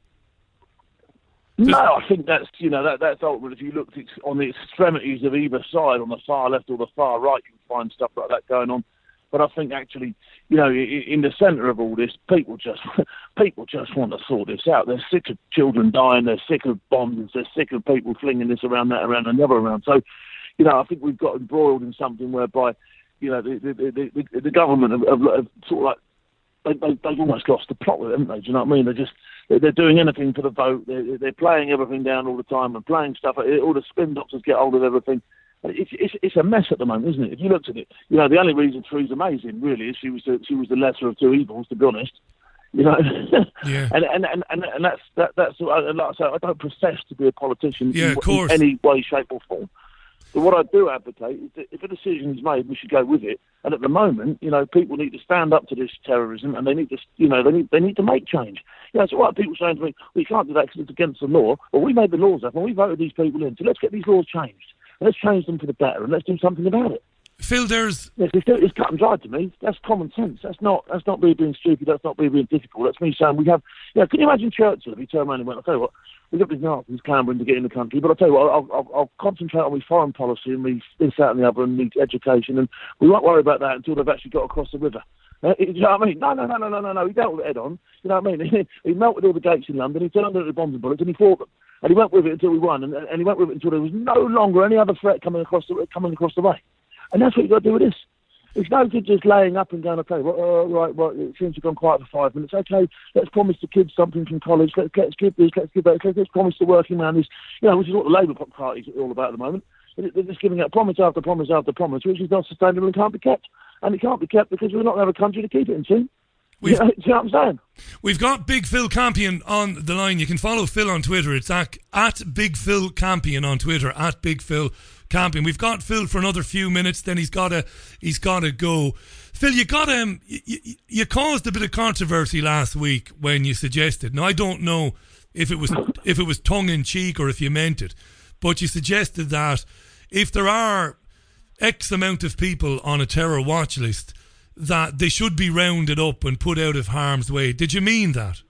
No, I think that's, you know, that that's ultimately, if you look on the extremities of either side, on the far left or the far right, you can find stuff like that going on. But I think actually, you know, in the centre of all this, people just people just want to sort this out. They're sick of children dying. They're sick of bombs. They're sick of people flinging this around, that around, and the other around. So, you know, I think we've got embroiled in something whereby, you know, the the, the, the, the government have, have, have sort of like, They, they, they've almost lost the plot with it, haven't they? Do you know what I mean? They're just they're, they're doing anything for the vote. They're, they're playing everything down all the time and playing stuff. All the spin doctors get hold of everything. It's, it's it's a mess at the moment, isn't it? If you looked at it, you know, the only reason Theresa May's in really is she was the, she was the lesser of two evils, to be honest. You know, yeah. and, and and and and that's that that's like I say, I don't profess to be a politician yeah, in, of course. in any way, shape, or form. But what I do advocate is that if a decision is made, we should go with it. And at the moment, you know, people need to stand up to this terrorism, and they need to, you know, they need they need to make change. You know, so what are people saying to me? Well, you can't do that because it's against the law. Well, we made the laws up, and we voted these people in. So let's get these laws changed. And let's change them for the better, and let's do something about it. Phil, there's yes, it's, it's cut and dried to me. That's common sense. That's not that's not me being stupid. That's not me being difficult. That's me saying we have. You know, can you imagine Churchill if he turned around and went, "I'll tell you what, we've got these Nazis clambering to get in the country, but I'll tell you what, I'll, I'll, I'll concentrate on my foreign policy and me this, that, and the other, and me education, and we won't worry about that until they've actually got across the river." Uh, you know what I mean? No, no, no, no, no, no, no. He dealt with it head on. You know what I mean? He melted all the gates in London. He turned under the bombs and bullets, and he fought them. And he went with it until we won, and, and he went with it until there was no longer any other threat coming across the coming across the way. And that's what you've got to do with this. It's no good just laying up and going, okay, well, uh, right, right, it seems to have gone quiet for five minutes. Okay, let's promise the kids something from college. Let's, let's give this, let's give that. Let's, let's promise the working man this, you know, which is what the Labour Party is all about at the moment. They're just giving out promise after promise after promise, which is not sustainable and can't be kept. And it can't be kept because we're not going to have a country to keep it in, see? You know, do you know what I'm saying? We've got Big Phil Campion on the line. You can follow Phil on Twitter. It's at, at Big Phil Campion on Twitter, at Big Phil Campion. We've got Phil for another few minutes, then he's got to he's got to go. Phil, you got um, you, you caused a bit of controversy last week when you suggested. Now I don't know if it was if it was tongue in cheek or if you meant it, but you suggested that if there are X amount of people on a terror watch list, that they should be rounded up and put out of harm's way. Did you mean that?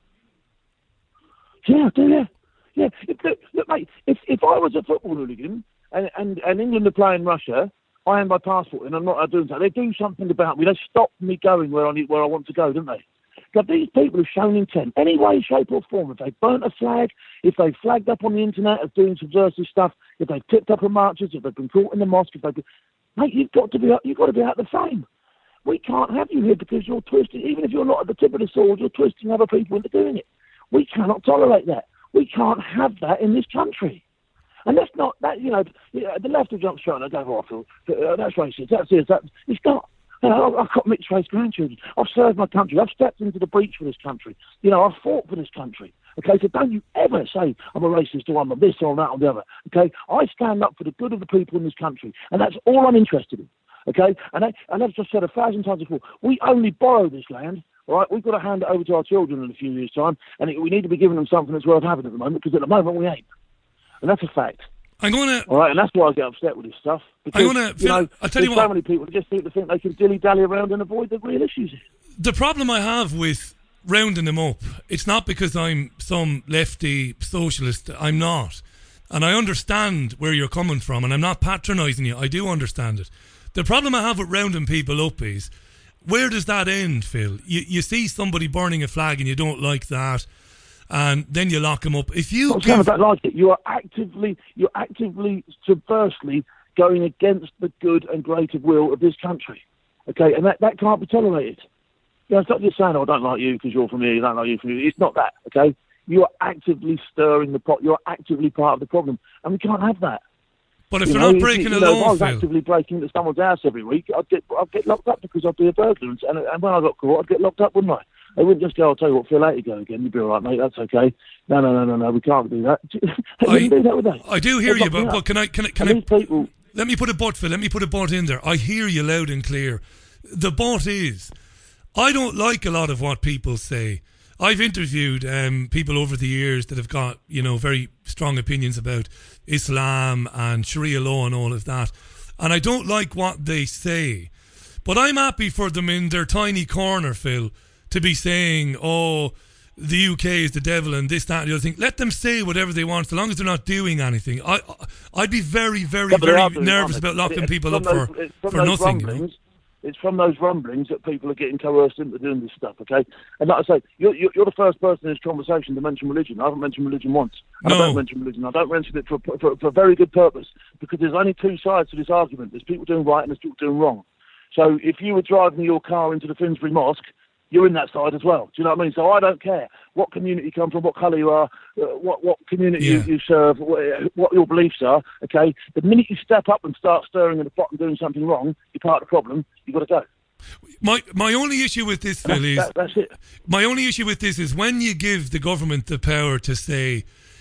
Yeah, I do, yeah. Yeah, if, look, look, mate, if, if I was a football hooligan and, and, and England are playing Russia, I had my passport and I'm not doing that. They do something about me. They stop me going where I need, where I want to go, don't they? But these people have shown intent, any way, shape or form. If they've burnt a flag, if they've flagged up on the internet as doing subversive stuff, if they've tipped up a marches, if they've been caught in the mosque, if they've been... Mate, you've got to be you've got to be out of the frame. We can't have you here because you're twisting, even if you're not at the tip of the sword, you're twisting other people into doing it. We cannot tolerate that. We can't have that in this country. And that's not, that. you know, the left will jump straight and go, oh, Phil, uh, that's racist, that's this, that. It's not. You know, I've got mixed race grandchildren. I've served my country. I've stepped into the breach for this country. You know, I've fought for this country. Okay, so don't you ever say I'm a racist or I'm a this or that or the other. Okay, I stand up for the good of the people in this country, and that's all I'm interested in. Okay, and, I, and I've just said a thousand times before, we only borrow this land, all right? We've got to hand it over to our children in a few years' time, and it, we need to be giving them something that's worth having at the moment, because at the moment we ain't. And that's a fact. I'm going to... All right, and that's why I get upset with this stuff. Because, I'm going to... You know, I'll tell you there's what... so many people that just seem to think they can dilly-dally around and avoid the real issues. The problem I have with rounding them up, it's not because I'm some lefty socialist. I'm not. And I understand where you're coming from, and I'm not patronising you. I do understand it. The problem I have with rounding people up is, where does that end, Phil? You you see somebody burning a flag and you don't like that, and then you lock them up. If you I give... don't like it. You are actively, you're actively, subversely going against the good and greater will of this country. Okay, and that, that can't be tolerated. You know, it's not just saying, oh, I don't like you because you're from here, you don't like you from here. It's not that, okay? You are actively stirring the pot. You're actively part of the problem, and we can't have that. But if you you're know, not breaking you a know, law, if I was Phil... actively breaking into someone's house every week, I'd get I'd get locked up because I'd be a burglar. And, and, and when I got caught, I'd get locked up, wouldn't I? They wouldn't just go, I'll tell you what, Phil, out you go again. You'd be all right, mate, that's okay. No, no, no, no, no, we can't do that. They wouldn't do that, would they? I do hear They'd you, lock me but, up. but can I... Can I, can And I these people... Let me put a but, Phil, let me put a but in there. I hear you loud and clear. The but is, I don't like a lot of what people say. I've interviewed um, people over the years that have got, you know, very strong opinions about Islam and Sharia law and all of that. And I don't like what they say. But I'm happy for them in their tiny corner, Phil, to be saying, oh, the U K is the devil and this, that, and the other thing. Let them say whatever they want, so long as they're not doing anything. I, I'd be very, very, Yeah, but they very are doing nervous it. about locking It's people from up those- for, it's from for those nothing. You know? rumblings- It's from those rumblings that people are getting coerced into doing this stuff, okay? And like I say, you're, you're, you're the first person in this conversation to mention religion. I haven't mentioned religion once. And No. I don't mention religion. I don't mention it for, for, for a very good purpose, because there's only two sides to this argument. There's people doing right and there's people doing wrong. So if you were driving your car into the Finsbury Mosque, you're in that side as well. Do you know what I mean? So I don't care what community you come from, what colour you are, uh, what what community Yeah. you, you serve, what, what your beliefs are, okay? The minute you step up and start stirring in the pot and doing something wrong, you're part of the problem, you've got to go. My my only issue with this, Phil, That's, is that, that's it. my only issue with this is when you give the government the power to say,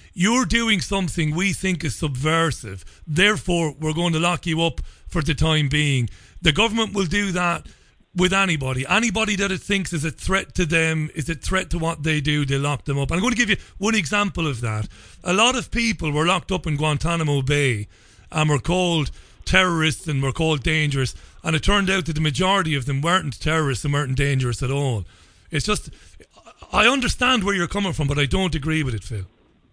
you're doing something we think is subversive, therefore we're going to lock you up for the time being. The government will do that with anybody. Anybody that it thinks is a threat to them, is a threat to what they do, they lock them up. I'm going to give you one example of that. A lot of people were locked up in Guantanamo Bay and were called terrorists and were called dangerous, and it turned out that the majority of them weren't terrorists and weren't dangerous at all. It's just, I understand where you're coming from, but I don't agree with it, Phil.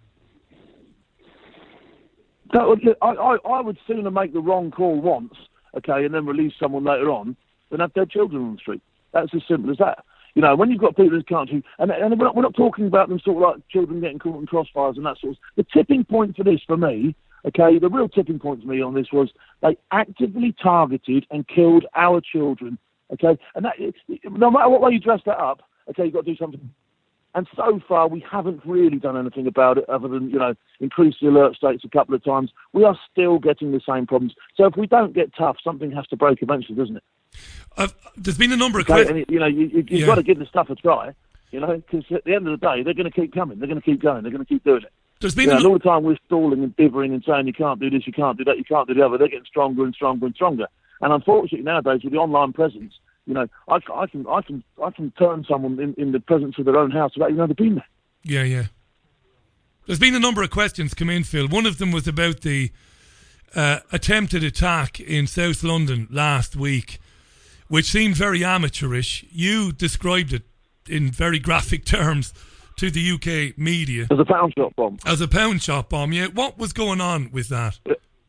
That would, I, I, I would sooner make the wrong call once, okay, and then release someone later on, than have dead children on the street. That's as simple as that. You know, when you've got people in this country, and, and we're, not, we're not talking about them sort of like children getting caught in crossfires and that sort of. The tipping point for this, for me, okay, the real tipping point for me on this was they actively targeted and killed our children, okay, and that, no matter what way you dress that up, okay, you've got to do something. And so far, we haven't really done anything about it other than, you know, increase the alert states a couple of times. We are still getting the same problems. So if we don't get tough, something has to break eventually, doesn't it? Uh, there's been a number of okay, questions. You know, you, you, you've yeah. got to give the stuff a try, you know, because at the end of the day, they're going to keep coming. They're going to keep going. They're going to keep doing it. There's been you know, a... all the time we're stalling and divering and saying you can't do this, you can't do that, you can't do the other. They're getting stronger and stronger and stronger. And unfortunately, nowadays, with the online presence, you know, I, I can I can I can turn someone in, in the presence of their own house without even knowing they've been there. Yeah, yeah. There's been a number of questions come in, Phil. One of them was about the uh, attempted attack in South London last week, which seemed very amateurish. You described it in very graphic terms to the U K media. As a pound shop bomb. As a pound shop bomb, yeah. What was going on with that?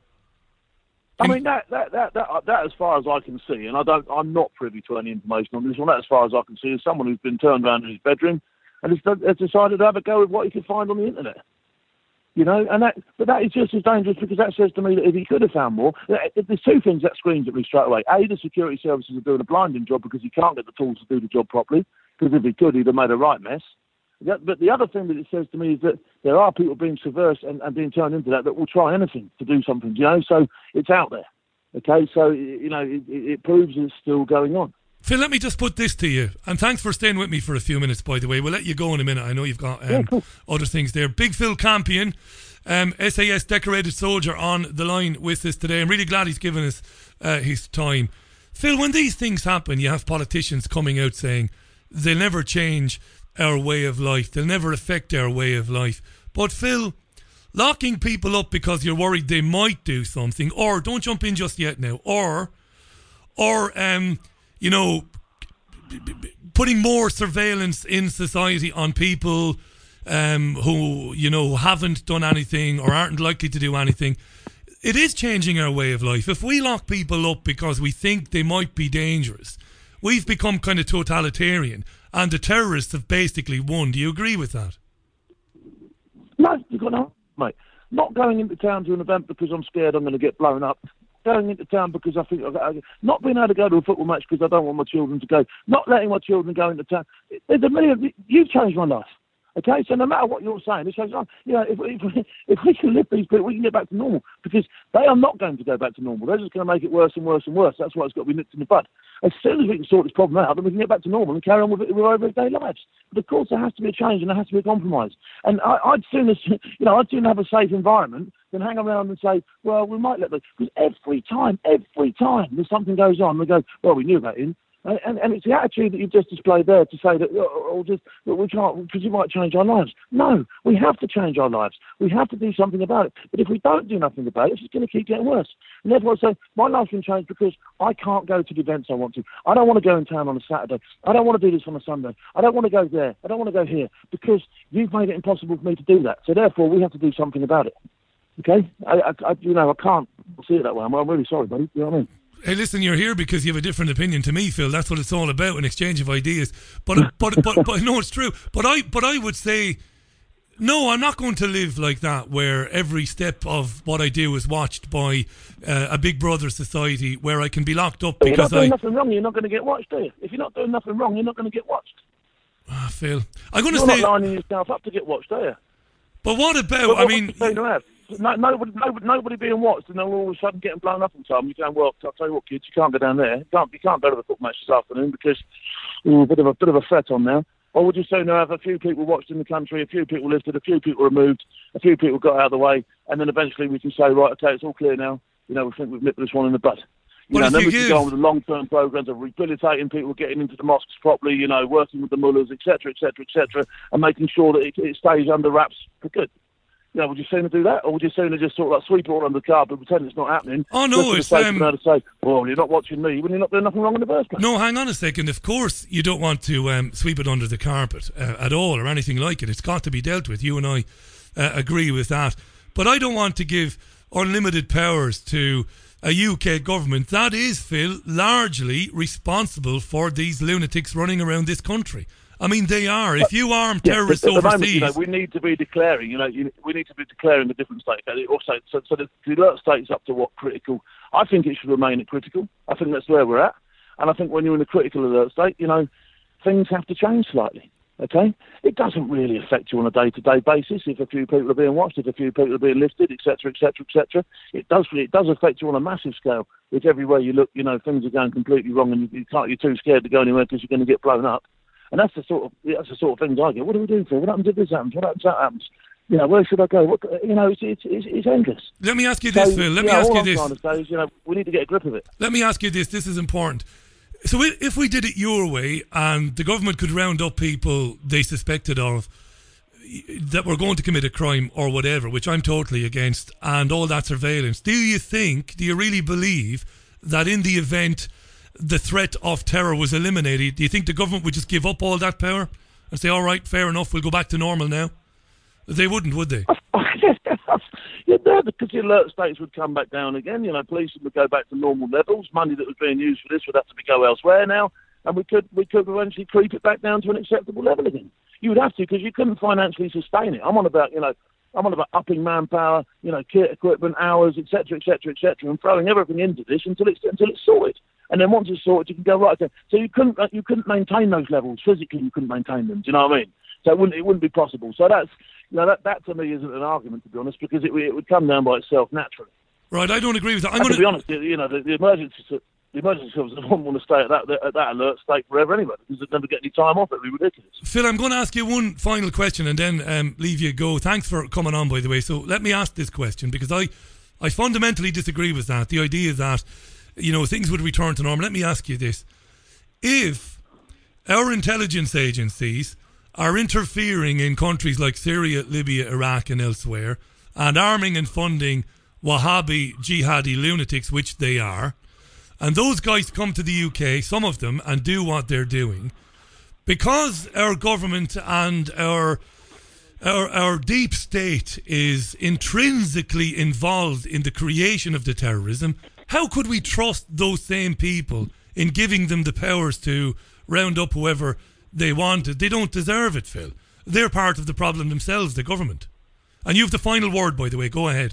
I mean, that, that, that, that, that, as far as I can see, and I don't, I'm not privy to any information on this one, that as far as I can see, is someone who's been turned around in his bedroom and has, has decided to have a go with what he could find on the internet. You know, and that, but that is just as dangerous because that says to me that if he could have found more, there's two things that screams at me straight away. A, the security services are doing a blinding job because he can't get the tools to do the job properly, because if he could, he'd have made a right mess. But the other thing that it says to me is that there are people being subversive and, and being turned into that that will try anything to do something, you know, so it's out there. Okay, so, you know, it, it proves it's still going on. Phil, let me just put this to you, and thanks for staying with me for a few minutes, by the way. We'll let you go in a minute. I know you've got um, yeah, cool. other things there. Big Phil Campion, um, S A S decorated soldier, on the line with us today. I'm really glad he's given us uh, his time. Phil, when these things happen, you have politicians coming out saying they'll never change our way of life, they'll never affect our way of life. But Phil, locking people up because you're worried they might do something, or don't jump in just yet now, or, or um, you know, putting more surveillance in society on people um, who, you know, haven't done anything or aren't likely to do anything. It is changing our way of life. If we lock people up because we think they might be dangerous, we've become kind of totalitarian, and the terrorists have basically won. Do you agree with that? No, you've got no, mate. Not going into town to an event because I'm scared I'm going to get blown up. Going into town because I think, not being able to go to a football match because I don't want my children to go. Not letting my children go into town. There's a million. You've changed my life. Okay, so no matter what you're saying, it shows, you know, if, if, if we can lift these people, we can get back to normal, because they are not going to go back to normal. They're just going to make it worse and worse and worse. That's why it's got to be nipped in the bud. As soon as we can sort this problem out, then we can get back to normal and carry on with it with our everyday lives. But of course, there has to be a change and there has to be a compromise. And I, I'd sooner, you know, I'd sooner have a safe environment than hang around and say, well, we might let them. Because every time, every time there's something goes on, we go, well, we knew about him. And, and, and it's the attitude that you've just displayed there to say that, oh, just, that we can't, because it might change our lives. No, we have to change our lives. We have to do something about it. But if we don't do nothing about it, it's just going to keep getting worse. And therefore I say, my life's been changed because I can't go to the events I want to. I don't want to go in town on a Saturday. I don't want to do this on a Sunday. I don't want to go there. I don't want to go here, because you've made it impossible for me to do that. So therefore, we have to do something about it. Okay? I, I, I you know, I can't see it that way. I'm, I'm really sorry, buddy. You know what I mean? Hey, listen, you're here because you have a different opinion to me, Phil. That's what it's all about, an exchange of ideas. But, but, but, but, no, it's true. But I, but I would say, no, I'm not going to live like that, where every step of what I do is watched by uh, a Big Brother society, where I can be locked up but because you're not doing I. nothing wrong. You're not going to get watched, are you? If you're not doing nothing wrong, you're not going to get watched. Ah, Phil, I'm going to you're say. You're not lining yourself up to get watched, are you? But what about? But what I mean. No, nobody, nobody, nobody being watched, and then all of a sudden getting blown up on time. You're going, well, I'll tell you what, kids, you can't go down there. You can't, you can't go to the football match this afternoon because ooh, a bit of a bit of a threat on now. Or would you sooner have a few people watched in the country, a few people lifted, a few people removed, a few people got out of the way, and then eventually we can say, right, okay, it's all clear now. You know, we think we've nipped this one in the bud. You But know, if then you we give- can go on with the long-term programs of rehabilitating people, getting into the mosques properly, you know, working with the mullahs, et cetera, et cetera, et cetera, and making sure that it, it stays under wraps for good. You know, would you sooner do that, or would you sooner just sort of like sweep it all under the carpet and pretend it's not happening? Oh, no, just for the it's, sake of um, being able to say, well, you're not watching me when you're not doing nothing wrong in the first place. No, hang on a second. Of course, you don't want to um, sweep it under the carpet uh, at all or anything like it. It's got to be dealt with. You and I uh, agree with that. But I don't want to give unlimited powers to a U K government that is, Phil, largely responsible for these lunatics running around this country. I mean, they are. If you arm Yeah, terrorists at the overseas... moment, you know, we need to be declaring, you know, you, we need to be declaring the different states. And it also, so, so the, the alert state's up to what critical. I think it should remain at critical. I think that's where we're at. And I think when you're in a critical alert state, you know, things have to change slightly. Okay? It doesn't really affect you on a day-to-day basis if a few people are being watched, if a few people are being lifted, et cetera, et cetera, et cetera. It does, it does affect you on a massive scale. If everywhere you look, you know, things are going completely wrong and you, you can't, you're too scared to go anywhere because you're going to get blown up. And that's the sort of that's the sort of things I get. What do we do for? What happens if this happens? What happens if that happens? You know, where should I go? What, you know, it's it's it's, it's endless. Let me ask you this, So, Phil. Let you me know, ask all you I'm this. trying to say is, you know, we need to get a grip of it. Let me ask you this. This is important. So i- if we did it your way and the government could round up people they suspected of that were going to commit a crime or whatever, which I'm totally against, and all that surveillance, do you think, do you really believe that in the event the threat of terror was eliminated, do you think the government would just give up all that power and say, all right, fair enough, we'll go back to normal now? They wouldn't, would they? Yeah, no, because the alert states would come back down again. You know, policing would go back to normal levels. Money that was being used for this would have to be go elsewhere now, and we could we could eventually creep it back down to an acceptable level again. You would have to, because you couldn't financially sustain it. I'm on about, you know, I'm on about upping manpower, you know, kit, equipment, hours, et cetera, et cetera, et cetera, and throwing everything into this until it's until it's sorted. And then once it's sorted, you can go right again. So you couldn't you couldn't maintain those levels physically. You couldn't maintain them. Do you know what I mean? So it wouldn't it wouldn't be possible. So that's you know that that to me isn't an argument, to be honest, because it it would come down by itself naturally. Right, I don't agree with that. I'm And gonna... to be honest, you know, the, the emergency the emergency services wouldn't want to stay at that at that alert state forever anyway, because they'd never get any time off. It'd be ridiculous. Phil, I'm going to ask you one final question and then um, leave you go. Thanks for coming on, by the way. So let me ask this question, because I, I fundamentally disagree with that. The idea that, you know, things would return to normal. Let me ask you this. If our intelligence agencies are interfering in countries like Syria, Libya, Iraq and elsewhere, and arming and funding Wahhabi jihadi lunatics, which they are, and those guys come to the U K, some of them, and do what they're doing, because our government and our our our deep state is intrinsically involved in the creation of the terrorism, how could we trust those same people in giving them the powers to round up whoever they wanted? They don't deserve it, Phil. They're part of the problem themselves, the government. And you have the final word, by the way. Go ahead.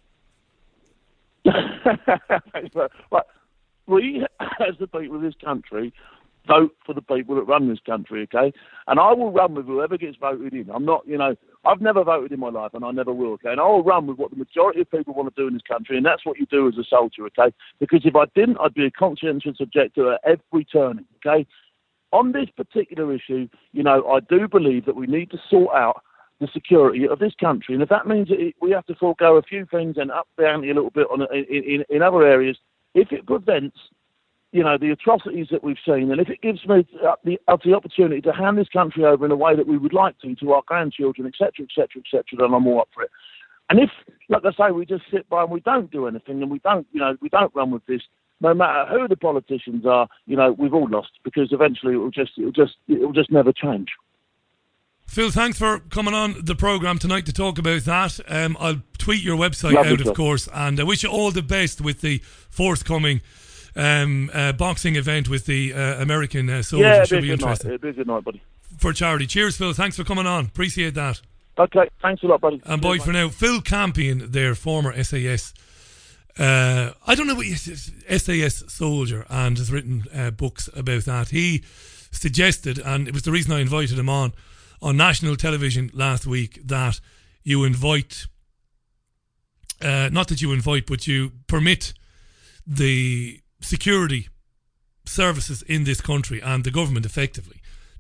But we, as the people of this country, vote for the people that run this country, okay? And I will run with whoever gets voted in. I'm not, you know, I've never voted in my life, and I never will, okay? And I will run with what the majority of people want to do in this country, and that's what you do as a soldier, okay? Because if I didn't, I'd be a conscientious objector at every turning, okay? On this particular issue, you know, I do believe that we need to sort out the security of this country, and if that means that it, we have to forego a few things and up the ante a little bit on in, in, in other areas, if it prevents, you know, the atrocities that we've seen, and if it gives me the, the opportunity to hand this country over in a way that we would like to, to our grandchildren, et cetera, et cetera, et cetera, then I'm all up for it. And if, like I say, we just sit by and we don't do anything, and we don't, you know, we don't run with this, no matter who the politicians are, you know, we've all lost, because eventually it will just, it will just, it will just never change. Phil, thanks for coming on the programme tonight to talk about that. Um, I'll tweet your website Lovely out, of stuff. course, and I wish you all the best with the forthcoming um, uh, boxing event with the uh, American uh, soldiers. Yeah, It should it'll be be a good night. interesting. It'll be a good night, buddy. For charity. Cheers, Phil. Thanks for coming on. Appreciate that. Okay, thanks a lot, buddy. And bye for now. Phil Campion, their former S A S. Uh, I don't know what S A S soldier, and has written uh, books about that. He suggested, and it was the reason I invited him on, on national television last week, that you invite, uh, not that you invite, but you permit the security services in this country and the government effectively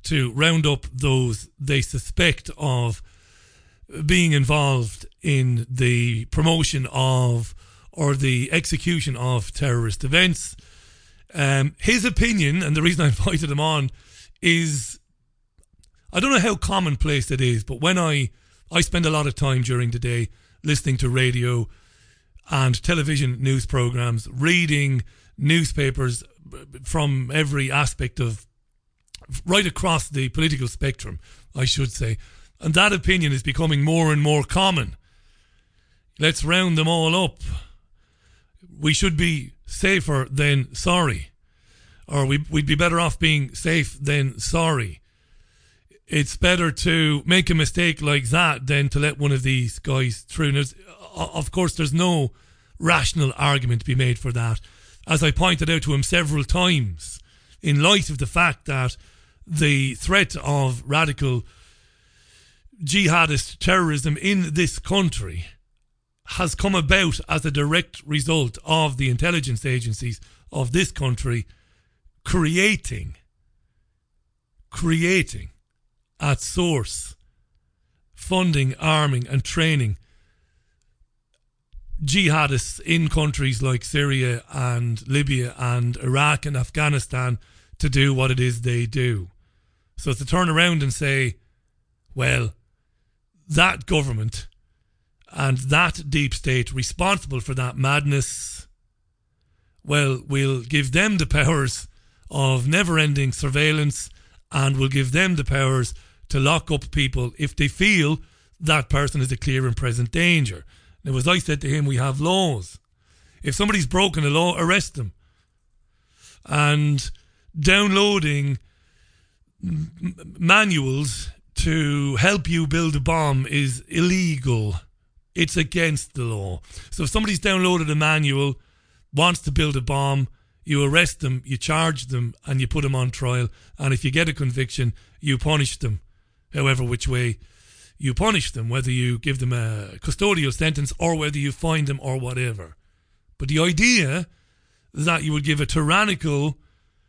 to round up those they suspect of being involved in the promotion of or the execution of terrorist events. Um, his opinion, and the reason I invited him on, is, I don't know how commonplace it is, but when I, I spend a lot of time during the day listening to radio and television news programs, reading newspapers from every aspect of, right across the political spectrum, I should say. And that opinion is becoming more and more common. Let's round them all up. We should be safer than sorry. Or we, we'd be better off being safe than sorry. It's better to make a mistake like that than to let one of these guys through. And of course, there's no rational argument to be made for that. As I pointed out to him several times, in light of the fact that the threat of radical jihadist terrorism in this country has come about as a direct result of the intelligence agencies of this country creating, creating at source, funding, arming and training jihadists in countries like Syria and Libya and Iraq and Afghanistan to do what it is they do. So to turn around and say, well, that government and that deep state responsible for that madness, well, we'll give them the powers of never-ending surveillance and we'll give them the powers to lock up people if they feel that person is a clear and present danger. Now, as I said to him, we have laws. If somebody's broken a law, arrest them. And downloading m- manuals to help you build a bomb is illegal. It's against the law. So if somebody's downloaded a manual, wants to build a bomb, you arrest them, you charge them, and you put them on trial. And if you get a conviction, you punish them, however which way you punish them, whether you give them a custodial sentence or whether you fine them or whatever. But the idea that you would give a tyrannical,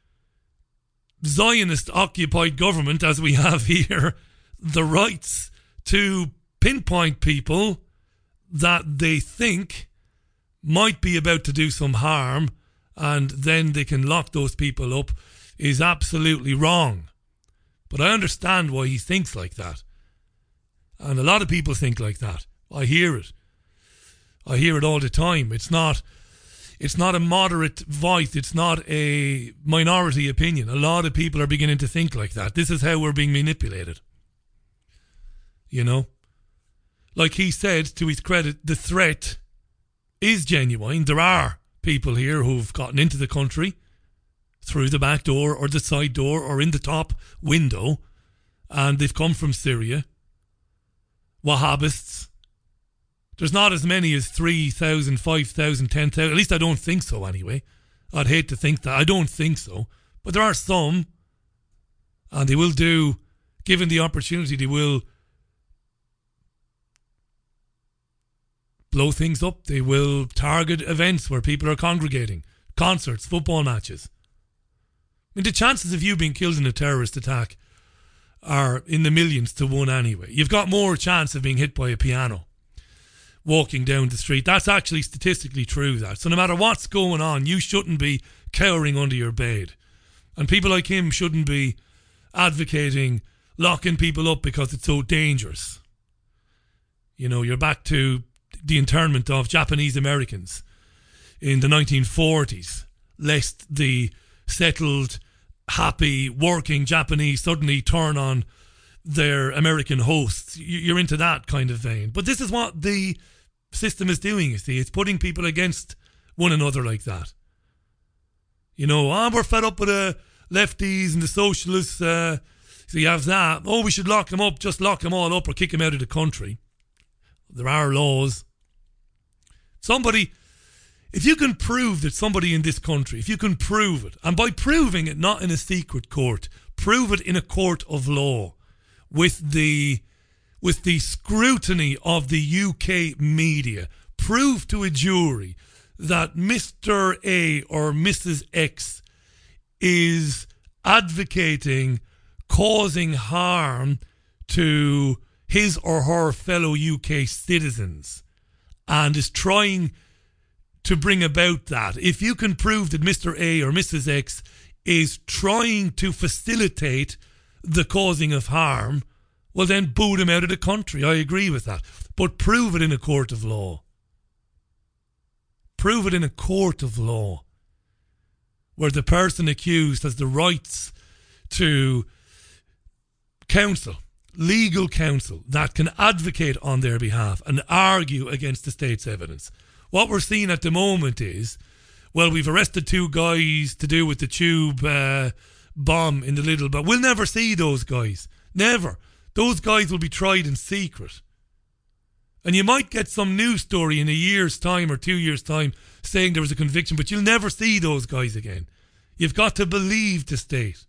Zionist-occupied government, as we have here, the rights to pinpoint people that they think might be about to do some harm and then they can lock those people up is absolutely wrong. But I understand why he thinks like that. And a lot of people think like that. I hear it. I hear it all the time. It's not it's not a moderate voice. It's not a minority opinion. A lot of people are beginning to think like that. This is how we're being manipulated. You know? Like he said, to his credit, the threat is genuine. There are people here who've gotten into the country through the back door or the side door or in the top window, and they've come from Syria. Wahhabists. There's not as many as three thousand, five thousand, ten thousand. At least I don't think so anyway. I'd hate to think that. I don't think so. But there are some. And they will do, given the opportunity, they will blow things up. They will target events where people are congregating. Concerts, football matches. I mean, the chances of you being killed in a terrorist attack are in the millions to one anyway. You've got more chance of being hit by a piano walking down the street. That's actually statistically true, that. So no matter what's going on, you shouldn't be cowering under your bed. And people like him shouldn't be advocating locking people up because it's so dangerous. You know, you're back to the internment of Japanese Americans in the nineteen forties, lest the settled, happy, working Japanese suddenly turn on their American hosts. You're into that kind of vein. But this is what the system is doing, you see. It's putting people against one another like that. You know, oh, we're fed up with the lefties and the socialists. Uh, so you have that. Oh, we should lock them up. Just lock them all up or kick them out of the country. There are laws. Somebody... If you can prove that somebody in this country, if you can prove it, and by proving it not in a secret court, prove it in a court of law with the with the scrutiny of the U K media, prove to a jury that Mister A or Missus X is advocating causing harm to his or her fellow U K citizens and is trying to bring about that, if you can prove that Mister A or Missus X is trying to facilitate the causing of harm, well then boot him out of the country. I agree with that. But prove it in a court of law. Prove it in a court of law where the person accused has the rights to counsel, legal counsel that can advocate on their behalf and argue against the state's evidence. What we're seeing at the moment is, well, we've arrested two guys to do with the tube uh, bomb in the Little, but we'll never see those guys. Never. Those guys will be tried in secret. And you might get some news story in a year's time or two years' time saying there was a conviction, but you'll never see those guys again. You've got to believe the state.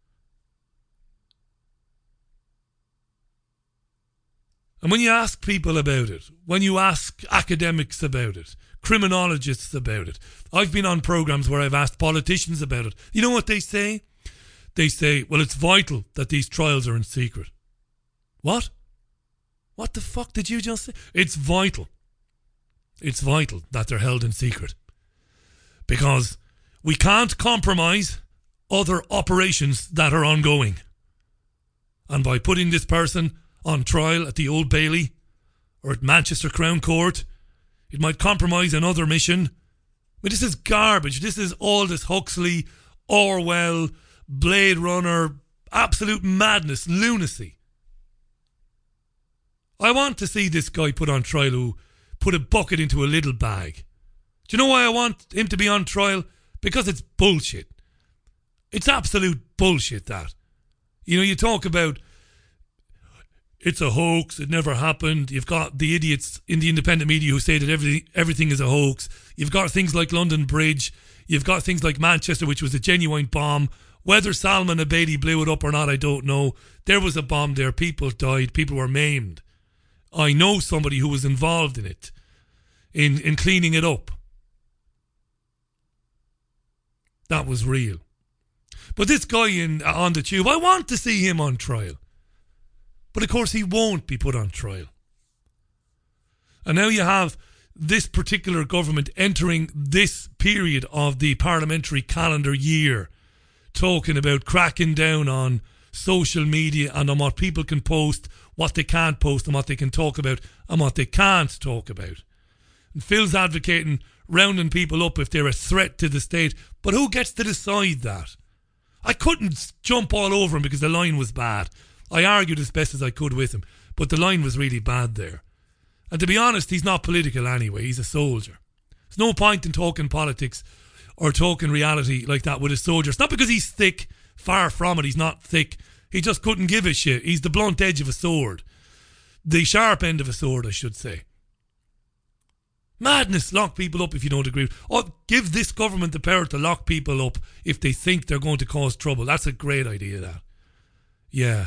And when you ask people about it, when you ask academics about it, criminologists about it, I've been on programs where I've asked politicians about it. You know what they say? They say, well, it's vital that these trials are in secret. What? What the fuck did you just say? It's vital. It's vital that they're held in secret. Because we can't compromise other operations that are ongoing. And by putting this person on trial at the Old Bailey or at Manchester Crown Court, it might compromise another mission. But this is garbage. This is Aldous Huxley, Orwell, Blade Runner, absolute madness, lunacy. I want to see this guy put on trial who put a bucket into a little bag. Do you know why I want him to be on trial? Because it's bullshit. It's absolute bullshit, that. You know, you talk about it's a hoax, it never happened. You've got the idiots in the independent media who say that everything, everything is a hoax. You've got things like London Bridge. You've got things like Manchester, which was a genuine bomb. Whether Salman Abedi blew it up or not, I don't know. There was a bomb there. People died. People were maimed. I know somebody who was involved in it, in, in cleaning it up. That was real. But this guy in on the tube, I want to see him on trial. But of course he won't be put on trial. And now you have this particular government entering this period of the parliamentary calendar year, talking about cracking down on social media and on what people can post, what they can't post, and what they can talk about and what they can't talk about. And Phil's advocating rounding people up if they're a threat to the state. But who gets to decide that? I couldn't jump all over him because the line was bad. I argued as best as I could with him, but the line was really bad there. And to be honest, he's not political anyway. He's a soldier. There's no point in talking politics or talking reality like that with a soldier. It's not because he's thick. Far from it. He's not thick. He just couldn't give a shit. He's the blunt edge of a sword. The sharp end of a sword, I should say. Madness. Lock people up if you don't agree. Or give this government the power to lock people up if they think they're going to cause trouble. That's a great idea, that. Yeah.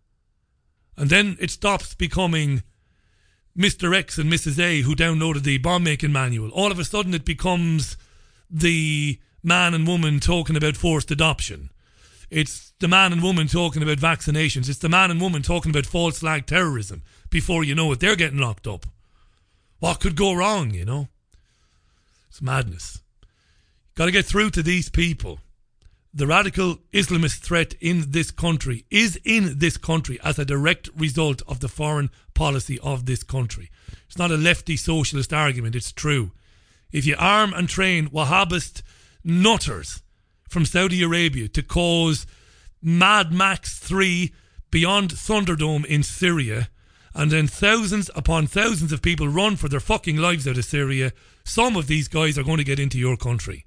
And then it stops becoming Mister X and Missus A who downloaded the bomb-making manual. All of a sudden it becomes the man and woman talking about forced adoption. It's the man and woman talking about vaccinations. It's the man and woman talking about false flag terrorism. Before you know it, they're getting locked up. What could go wrong, you know? It's madness. Got to get through to these people. The radical Islamist threat in this country is in this country as a direct result of the foreign policy of this country. It's not a lefty socialist argument, it's true. If you arm and train Wahhabist nutters from Saudi Arabia to cause Mad Max three beyond Thunderdome in Syria, and then thousands upon thousands of people run for their fucking lives out of Syria, some of these guys are going to get into your country.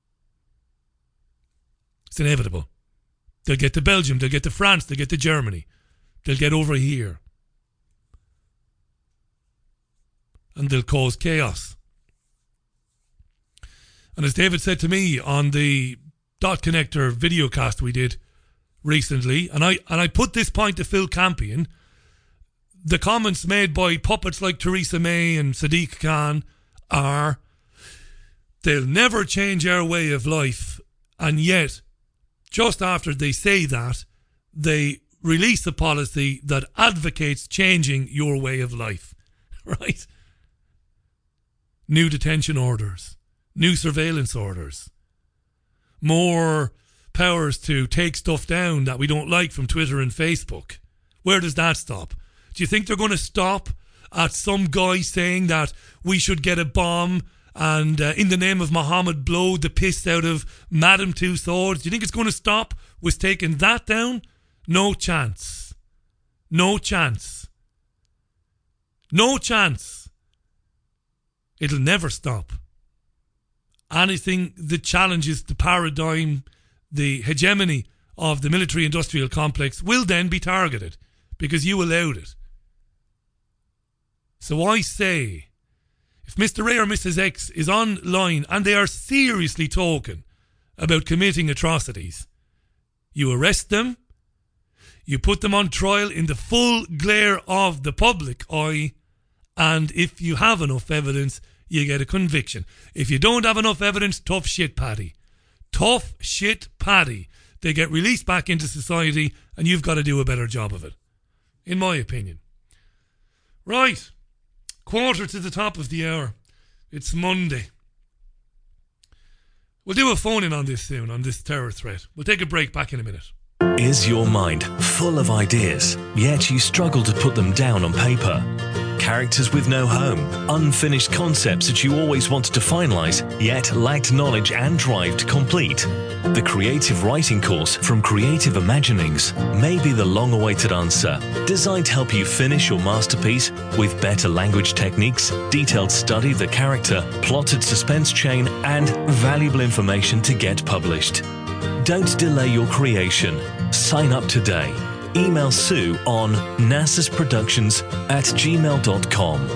It's inevitable. They'll get to Belgium, they'll get to France, they'll get to Germany. They'll get over here. And they'll cause chaos. And as David said to me on the Dot Connector videocast we did recently, and I and I put this point to Phil Campion, the comments made by puppets like Theresa May and Sadiq Khan are, they'll never change our way of life, and yet, just after they say that, they release a policy that advocates changing your way of life, right? New detention orders, new surveillance orders, more powers to take stuff down that we don't like from Twitter and Facebook. Where does that stop? Do you think they're going to stop at some guy saying that we should get a bomb and uh, in the name of Muhammad blow the piss out of Madame Tussauds? Do you think it's going to stop with taking that down? No chance. No chance. No chance. It'll never stop. Anything that challenges the paradigm, the hegemony of the military-industrial complex will then be targeted because you allowed it. So I say, if Mister A or Missus X is online and they are seriously talking about committing atrocities, you arrest them, you put them on trial in the full glare of the public eye, and if you have enough evidence, you get a conviction. If you don't have enough evidence, tough shit, Paddy. Tough shit, Paddy. They get released back into society and you've got to do a better job of it, in my opinion. Right. Quarter to the top of the hour. It's Monday. We'll do a phone-in on this soon, on this terror threat. We'll take a break, back in a minute. Is your mind full of ideas, yet you struggle to put them down on paper? Characters with no home, unfinished concepts that you always wanted to finalise, yet lacked knowledge and drive to complete? The Creative Writing course from Creative Imaginings may be the long-awaited answer, designed to help you finish your masterpiece with better language techniques, detailed study of the character, plotted suspense chain, and valuable information to get published. Don't delay your creation. Sign up today. Email Sue on nasusproductions at gmail dot com.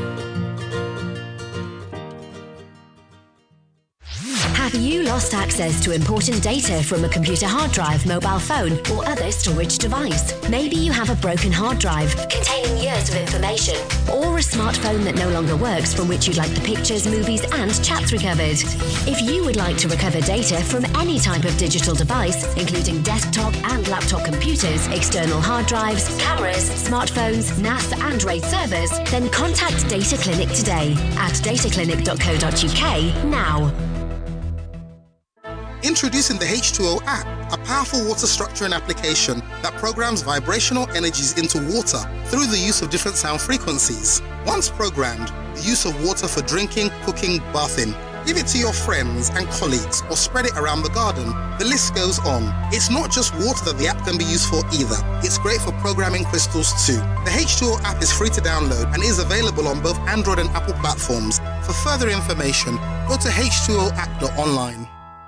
Have you lost access to important data from a computer hard drive, mobile phone, or other storage device? Maybe you have a broken hard drive containing years of information, or a smartphone that no longer works from which you'd like the pictures, movies, and chats recovered. If you would like to recover data from any type of digital device, including desktop and laptop computers, external hard drives, cameras, smartphones, N A S, and RAID servers, then contact Data Clinic today at dataclinic dot co dot uk now. Introducing the H two O app, a powerful water structuring application that programs vibrational energies into water through the use of different sound frequencies. Once programmed, the use of water for drinking, cooking, bathing. Give it to your friends and colleagues or spread it around the garden. The list goes on. It's not just water that the app can be used for either. It's great for programming crystals too. The H two O app is free to download and is available on both Android and Apple platforms. For further information, go to h two o app dot online.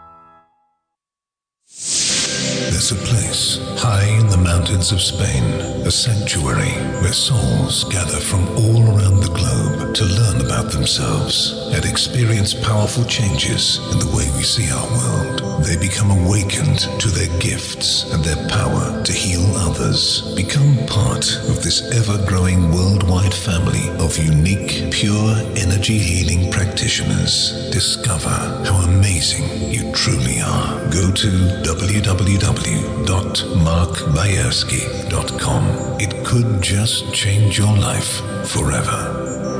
There's a place high in the mountains of Spain, a sanctuary where souls gather from all around the globe to learn about themselves and experience powerful changes in the way we see our world. They become awakened to their gifts and their power to heal others. Become part of this ever-growing worldwide family of unique, pure energy healing practitioners. Discover how amazing you truly are. Go to w w w dot mark bayersky dot com. It could just change your life forever.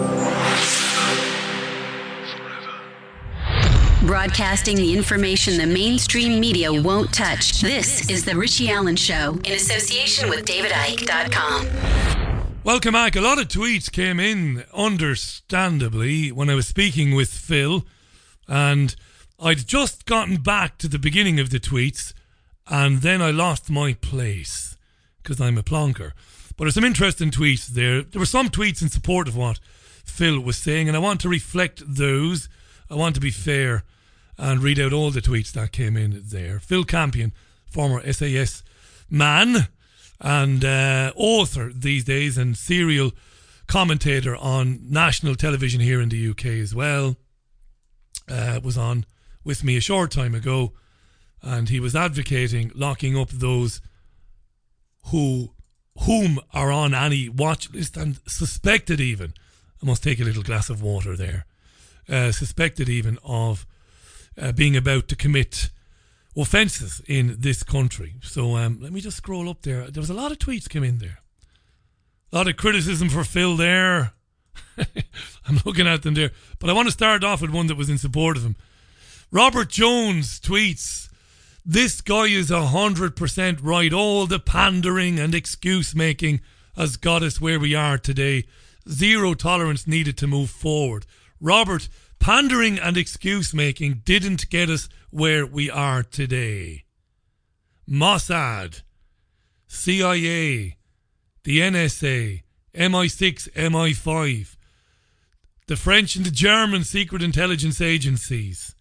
Broadcasting the information the mainstream media won't touch. This is The Richie Allen Show in association with david icke dot com. Welcome back. A lot of tweets came in, understandably, when I was speaking with Phil, and I'd just gotten back to the beginning of the tweets, and then I lost my place because I'm a plonker. But there's some interesting tweets there. There were some tweets in support of what Phil was saying, and I want to reflect those. I want to be fair and read out all the tweets that came in there. Phil Campion, former S A S man and uh, author these days and serial commentator on national television here in the U K as well, uh, was on with me a short time ago, and he was advocating locking up those who whom are on any watch list and suspected even, I must take a little glass of water there, uh, suspected even of uh, being about to commit offences in this country. So um, let me just scroll up there. There was a lot of tweets came in there. A lot of criticism for Phil there. I'm looking at them there. But I want to start off with one that was in support of him. Robert Jones tweets, "This guy is one hundred percent right. All the pandering and excuse making has got us where we are today. Zero tolerance needed to move forward." Robert, pandering and excuse making didn't get us where we are today. Mossad, C I A, the N S A, M I six, M I five, the French and the German secret intelligence agencies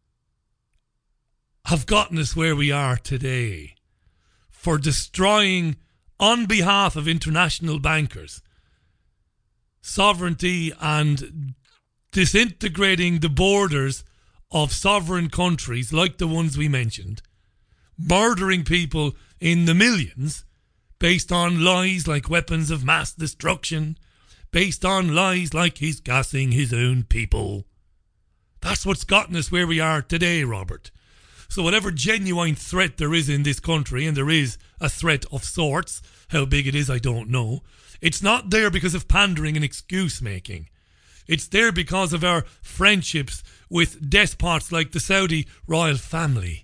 have gotten us where we are today for destroying, on behalf of international bankers, sovereignty and disintegrating the borders of sovereign countries like the ones we mentioned, murdering people in the millions based on lies like weapons of mass destruction, based on lies like he's gassing his own people. That's what's gotten us where we are today, Robert. So whatever genuine threat there is in this country, and there is a threat of sorts, how big it is I don't know, it's not there because of pandering and excuse making. It's there because of our friendships with despots like the Saudi royal family.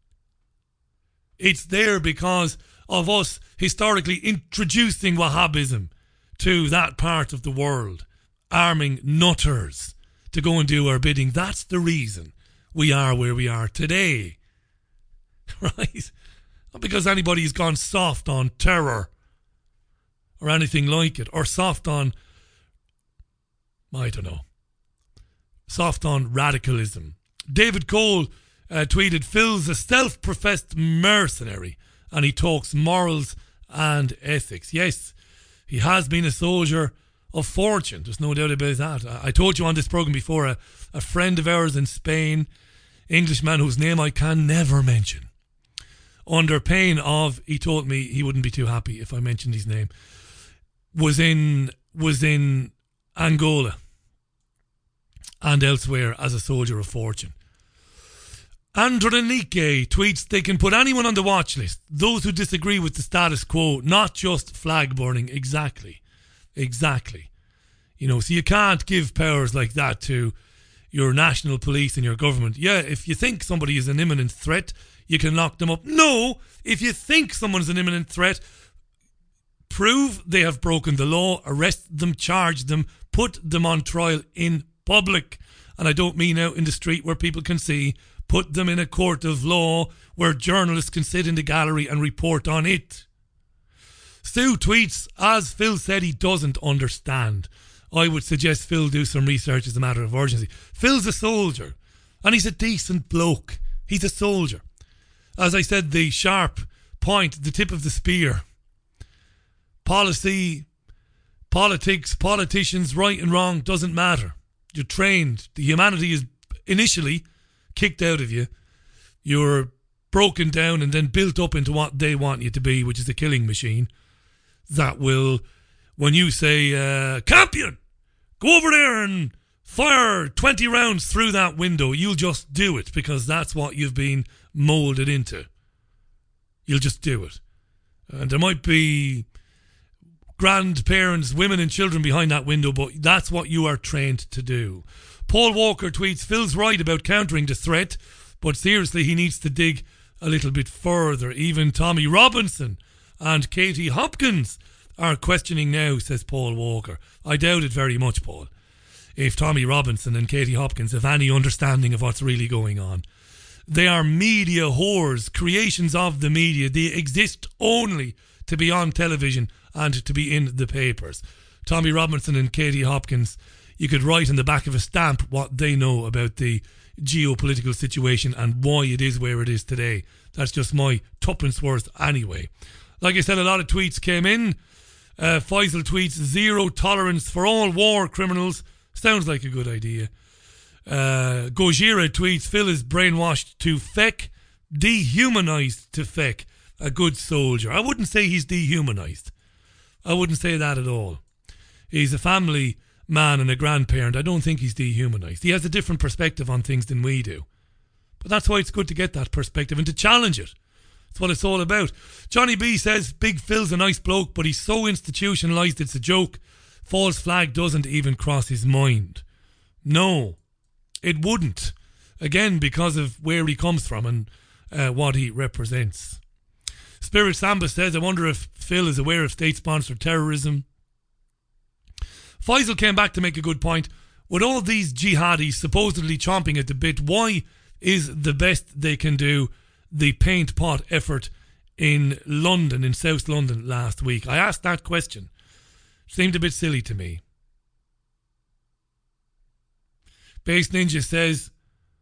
It's there because of us historically introducing Wahhabism to that part of the world, arming nutters to go and do our bidding. That's the reason we are where we are today. Right? Not because anybody's gone soft on terror or anything like it, or soft on, I don't know, soft on radicalism. David Cole uh, tweeted, "Phil's a self-professed mercenary and he talks morals and ethics." Yes, he has been a soldier of fortune. There's no doubt about that. I, I told you on this programme before, a, a friend of ours in Spain, Englishman whose name I can never mention, under pain of, he told me he wouldn't be too happy if I mentioned his name, was in was in Angola and elsewhere as a soldier of fortune. Andronike tweets, "They can put anyone on the watch list, those who disagree with the status quo, not just flag burning." Exactly. Exactly. You know, so you can't give powers like that to your national police and your government. Yeah, if you think somebody is an imminent threat, you can lock them up. No, if you think someone's an imminent threat, prove they have broken the law, arrest them, charge them, put them on trial in public. And I don't mean out in the street where people can see. Put them in a court of law where journalists can sit in the gallery and report on it. Stu tweets, "As Phil said, he doesn't understand. I would suggest Phil do some research as a matter of urgency." Phil's a soldier, and he's a decent bloke. He's a soldier. As I said, the sharp point, the tip of the spear. Policy, politics, politicians, right and wrong, doesn't matter. You're trained. The humanity is initially kicked out of you. You're broken down and then built up into what they want you to be, which is a killing machine that will, when you say, uh, "Campion, go over there and fire twenty rounds through that window," you'll just do it because that's what you've been moulded into. You'll just do it. And there might be grandparents, women and children behind that window, but that's what you are trained to do. Paul Walker tweets, "Phil's right about countering the threat, but seriously, he needs to dig a little bit further. Even Tommy Robinson and Katie Hopkins are questioning now," says Paul Walker. I doubt it very much, Paul, if Tommy Robinson and Katie Hopkins have any understanding of what's really going on. They are media whores, creations of the media. They exist only to be on television and to be in the papers. Tommy Robinson and Katie Hopkins, you could write on the back of a stamp what they know about the geopolitical situation and why it is where it is today. That's just my tuppence worth anyway. Like I said, a lot of tweets came in. Uh, Faisal tweets, "Zero tolerance for all war criminals." Sounds like a good idea. Uh, Gojira tweets, "Phil is brainwashed to feck, dehumanized to feck. A good soldier." I wouldn't say he's dehumanized. I wouldn't say that at all. He's a family man and a grandparent. I don't think he's dehumanized. He has a different perspective on things than we do. But that's why it's good to get that perspective and to challenge it. That's what it's all about. Johnny B says, Big Phil's a nice bloke, but he's so institutionalised it's a joke. False flag doesn't even cross his mind. No, it wouldn't. Again, because of where he comes from and uh, what he represents. Spirit Samba says, I wonder if Phil is aware of state-sponsored terrorism. Faisal came back to make a good point. With all these jihadis supposedly chomping at the bit, why is the best they can do the paint pot effort in London, in South London last week? I asked that question. Seemed a bit silly to me. Base Ninja says,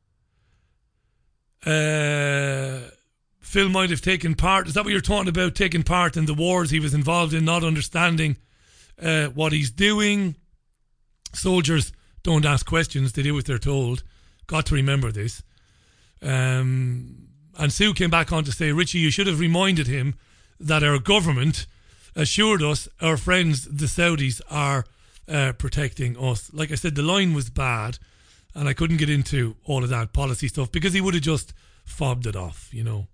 uh, Phil might have taken part. Is that what you're talking about? Taking part in the wars he was involved in, not understanding uh, what he's doing. Soldiers don't ask questions, they do what they're told. Got to remember this. Um, and Sue came back on to say, Richie, you should have reminded him that our government assured us our friends, the Saudis, are uh, protecting us. Like I said, the line was bad, and I couldn't get into all of that policy stuff because he would have just fobbed it off, you know.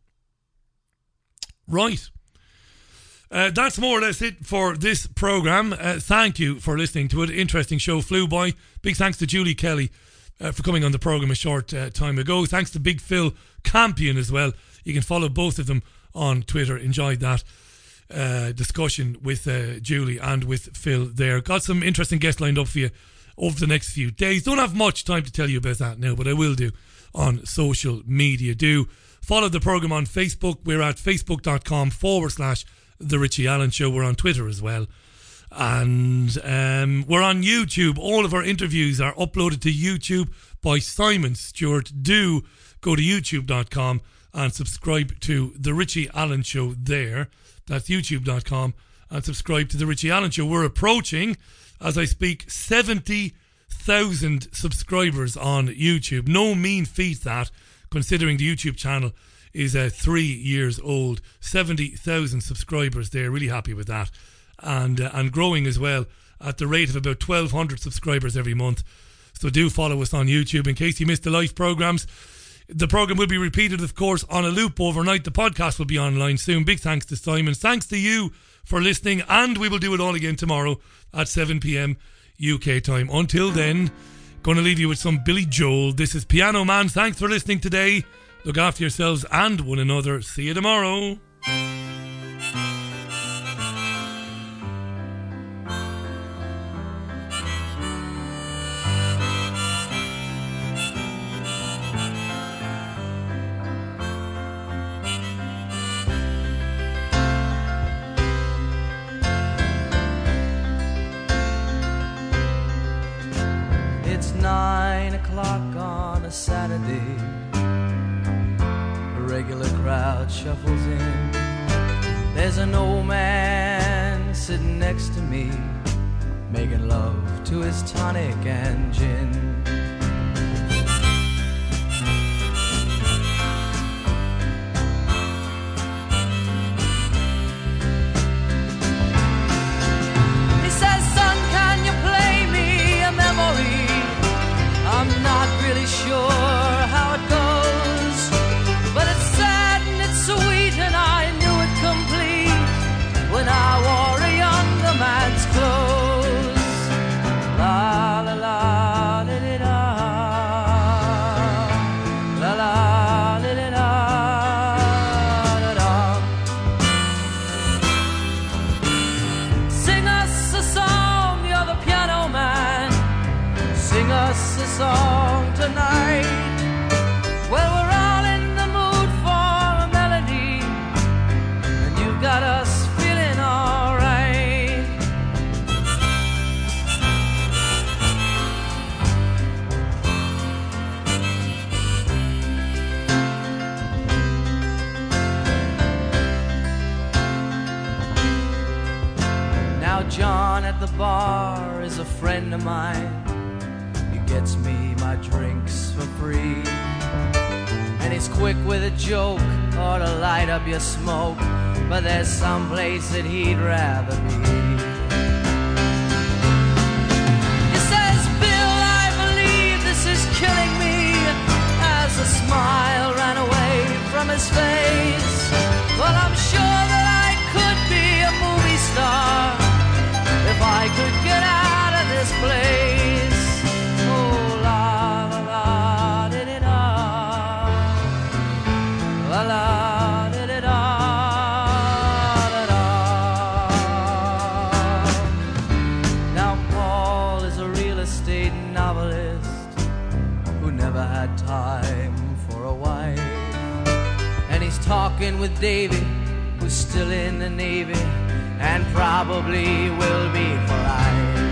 Right. Uh, that's more or less it for this programme. Uh, thank you for listening to it. Interesting show, flew by. Big thanks to Julie Kelly uh, for coming on the programme a short uh, time ago. Thanks to Big Phil Campion as well. You can follow both of them on Twitter. Enjoyed that uh, discussion with uh, Julie and with Phil there. Got some interesting guests lined up for you over the next few days. Don't have much time to tell you about that now, but I will do on social media. Do follow the programme on Facebook. We're at facebook.com forward slash The Richie Allen Show. We're on Twitter as well. And um, we're on YouTube. All of our interviews are uploaded to YouTube by Simon Stewart. Do go to youtube dot com and subscribe to The Richie Allen Show there. That's youtube dot com and subscribe to The Richie Allen Show. We're approaching, as I speak, seventy thousand subscribers on YouTube. No mean feat that, considering the YouTube channel is uh, three years old. seventy thousand subscribers there. Really happy with that. And uh, and growing as well at the rate of about twelve hundred subscribers every month. So do follow us on YouTube in case you missed the live programmes. The programme will be repeated, of course, on a loop overnight. The podcast will be online soon. Big thanks to Simon. Thanks to you for listening. And we will do it all again tomorrow at seven p.m. U K time. Until then, going to leave you with some Billy Joel. This is Piano Man. Thanks for listening today. Look after yourselves and one another. See you tomorrow. It's nine o'clock on a Saturday. Regular crowd shuffles in. There's an old man sitting next to me, making love to his tonic and gin. He says, son, can you play me a memory? I'm not really sure how it goes, but it's sad and it's sweet, and I knew it complete when I wore a younger man's clothes. La la la la la la la la la la la. Sing us a song, you're the piano man. Sing us a song tonight. Well, we're all in the mood for a melody, and you've got us feeling all right. Now John at the bar is a friend of mine. He gets me my drinks for free, and he's quick with a joke or to light up your smoke, but there's some place that he'd rather be. He says, Bill, I believe this is killing me, as a smile He's talking with Davy, who's still in the Navy, and probably will be for life.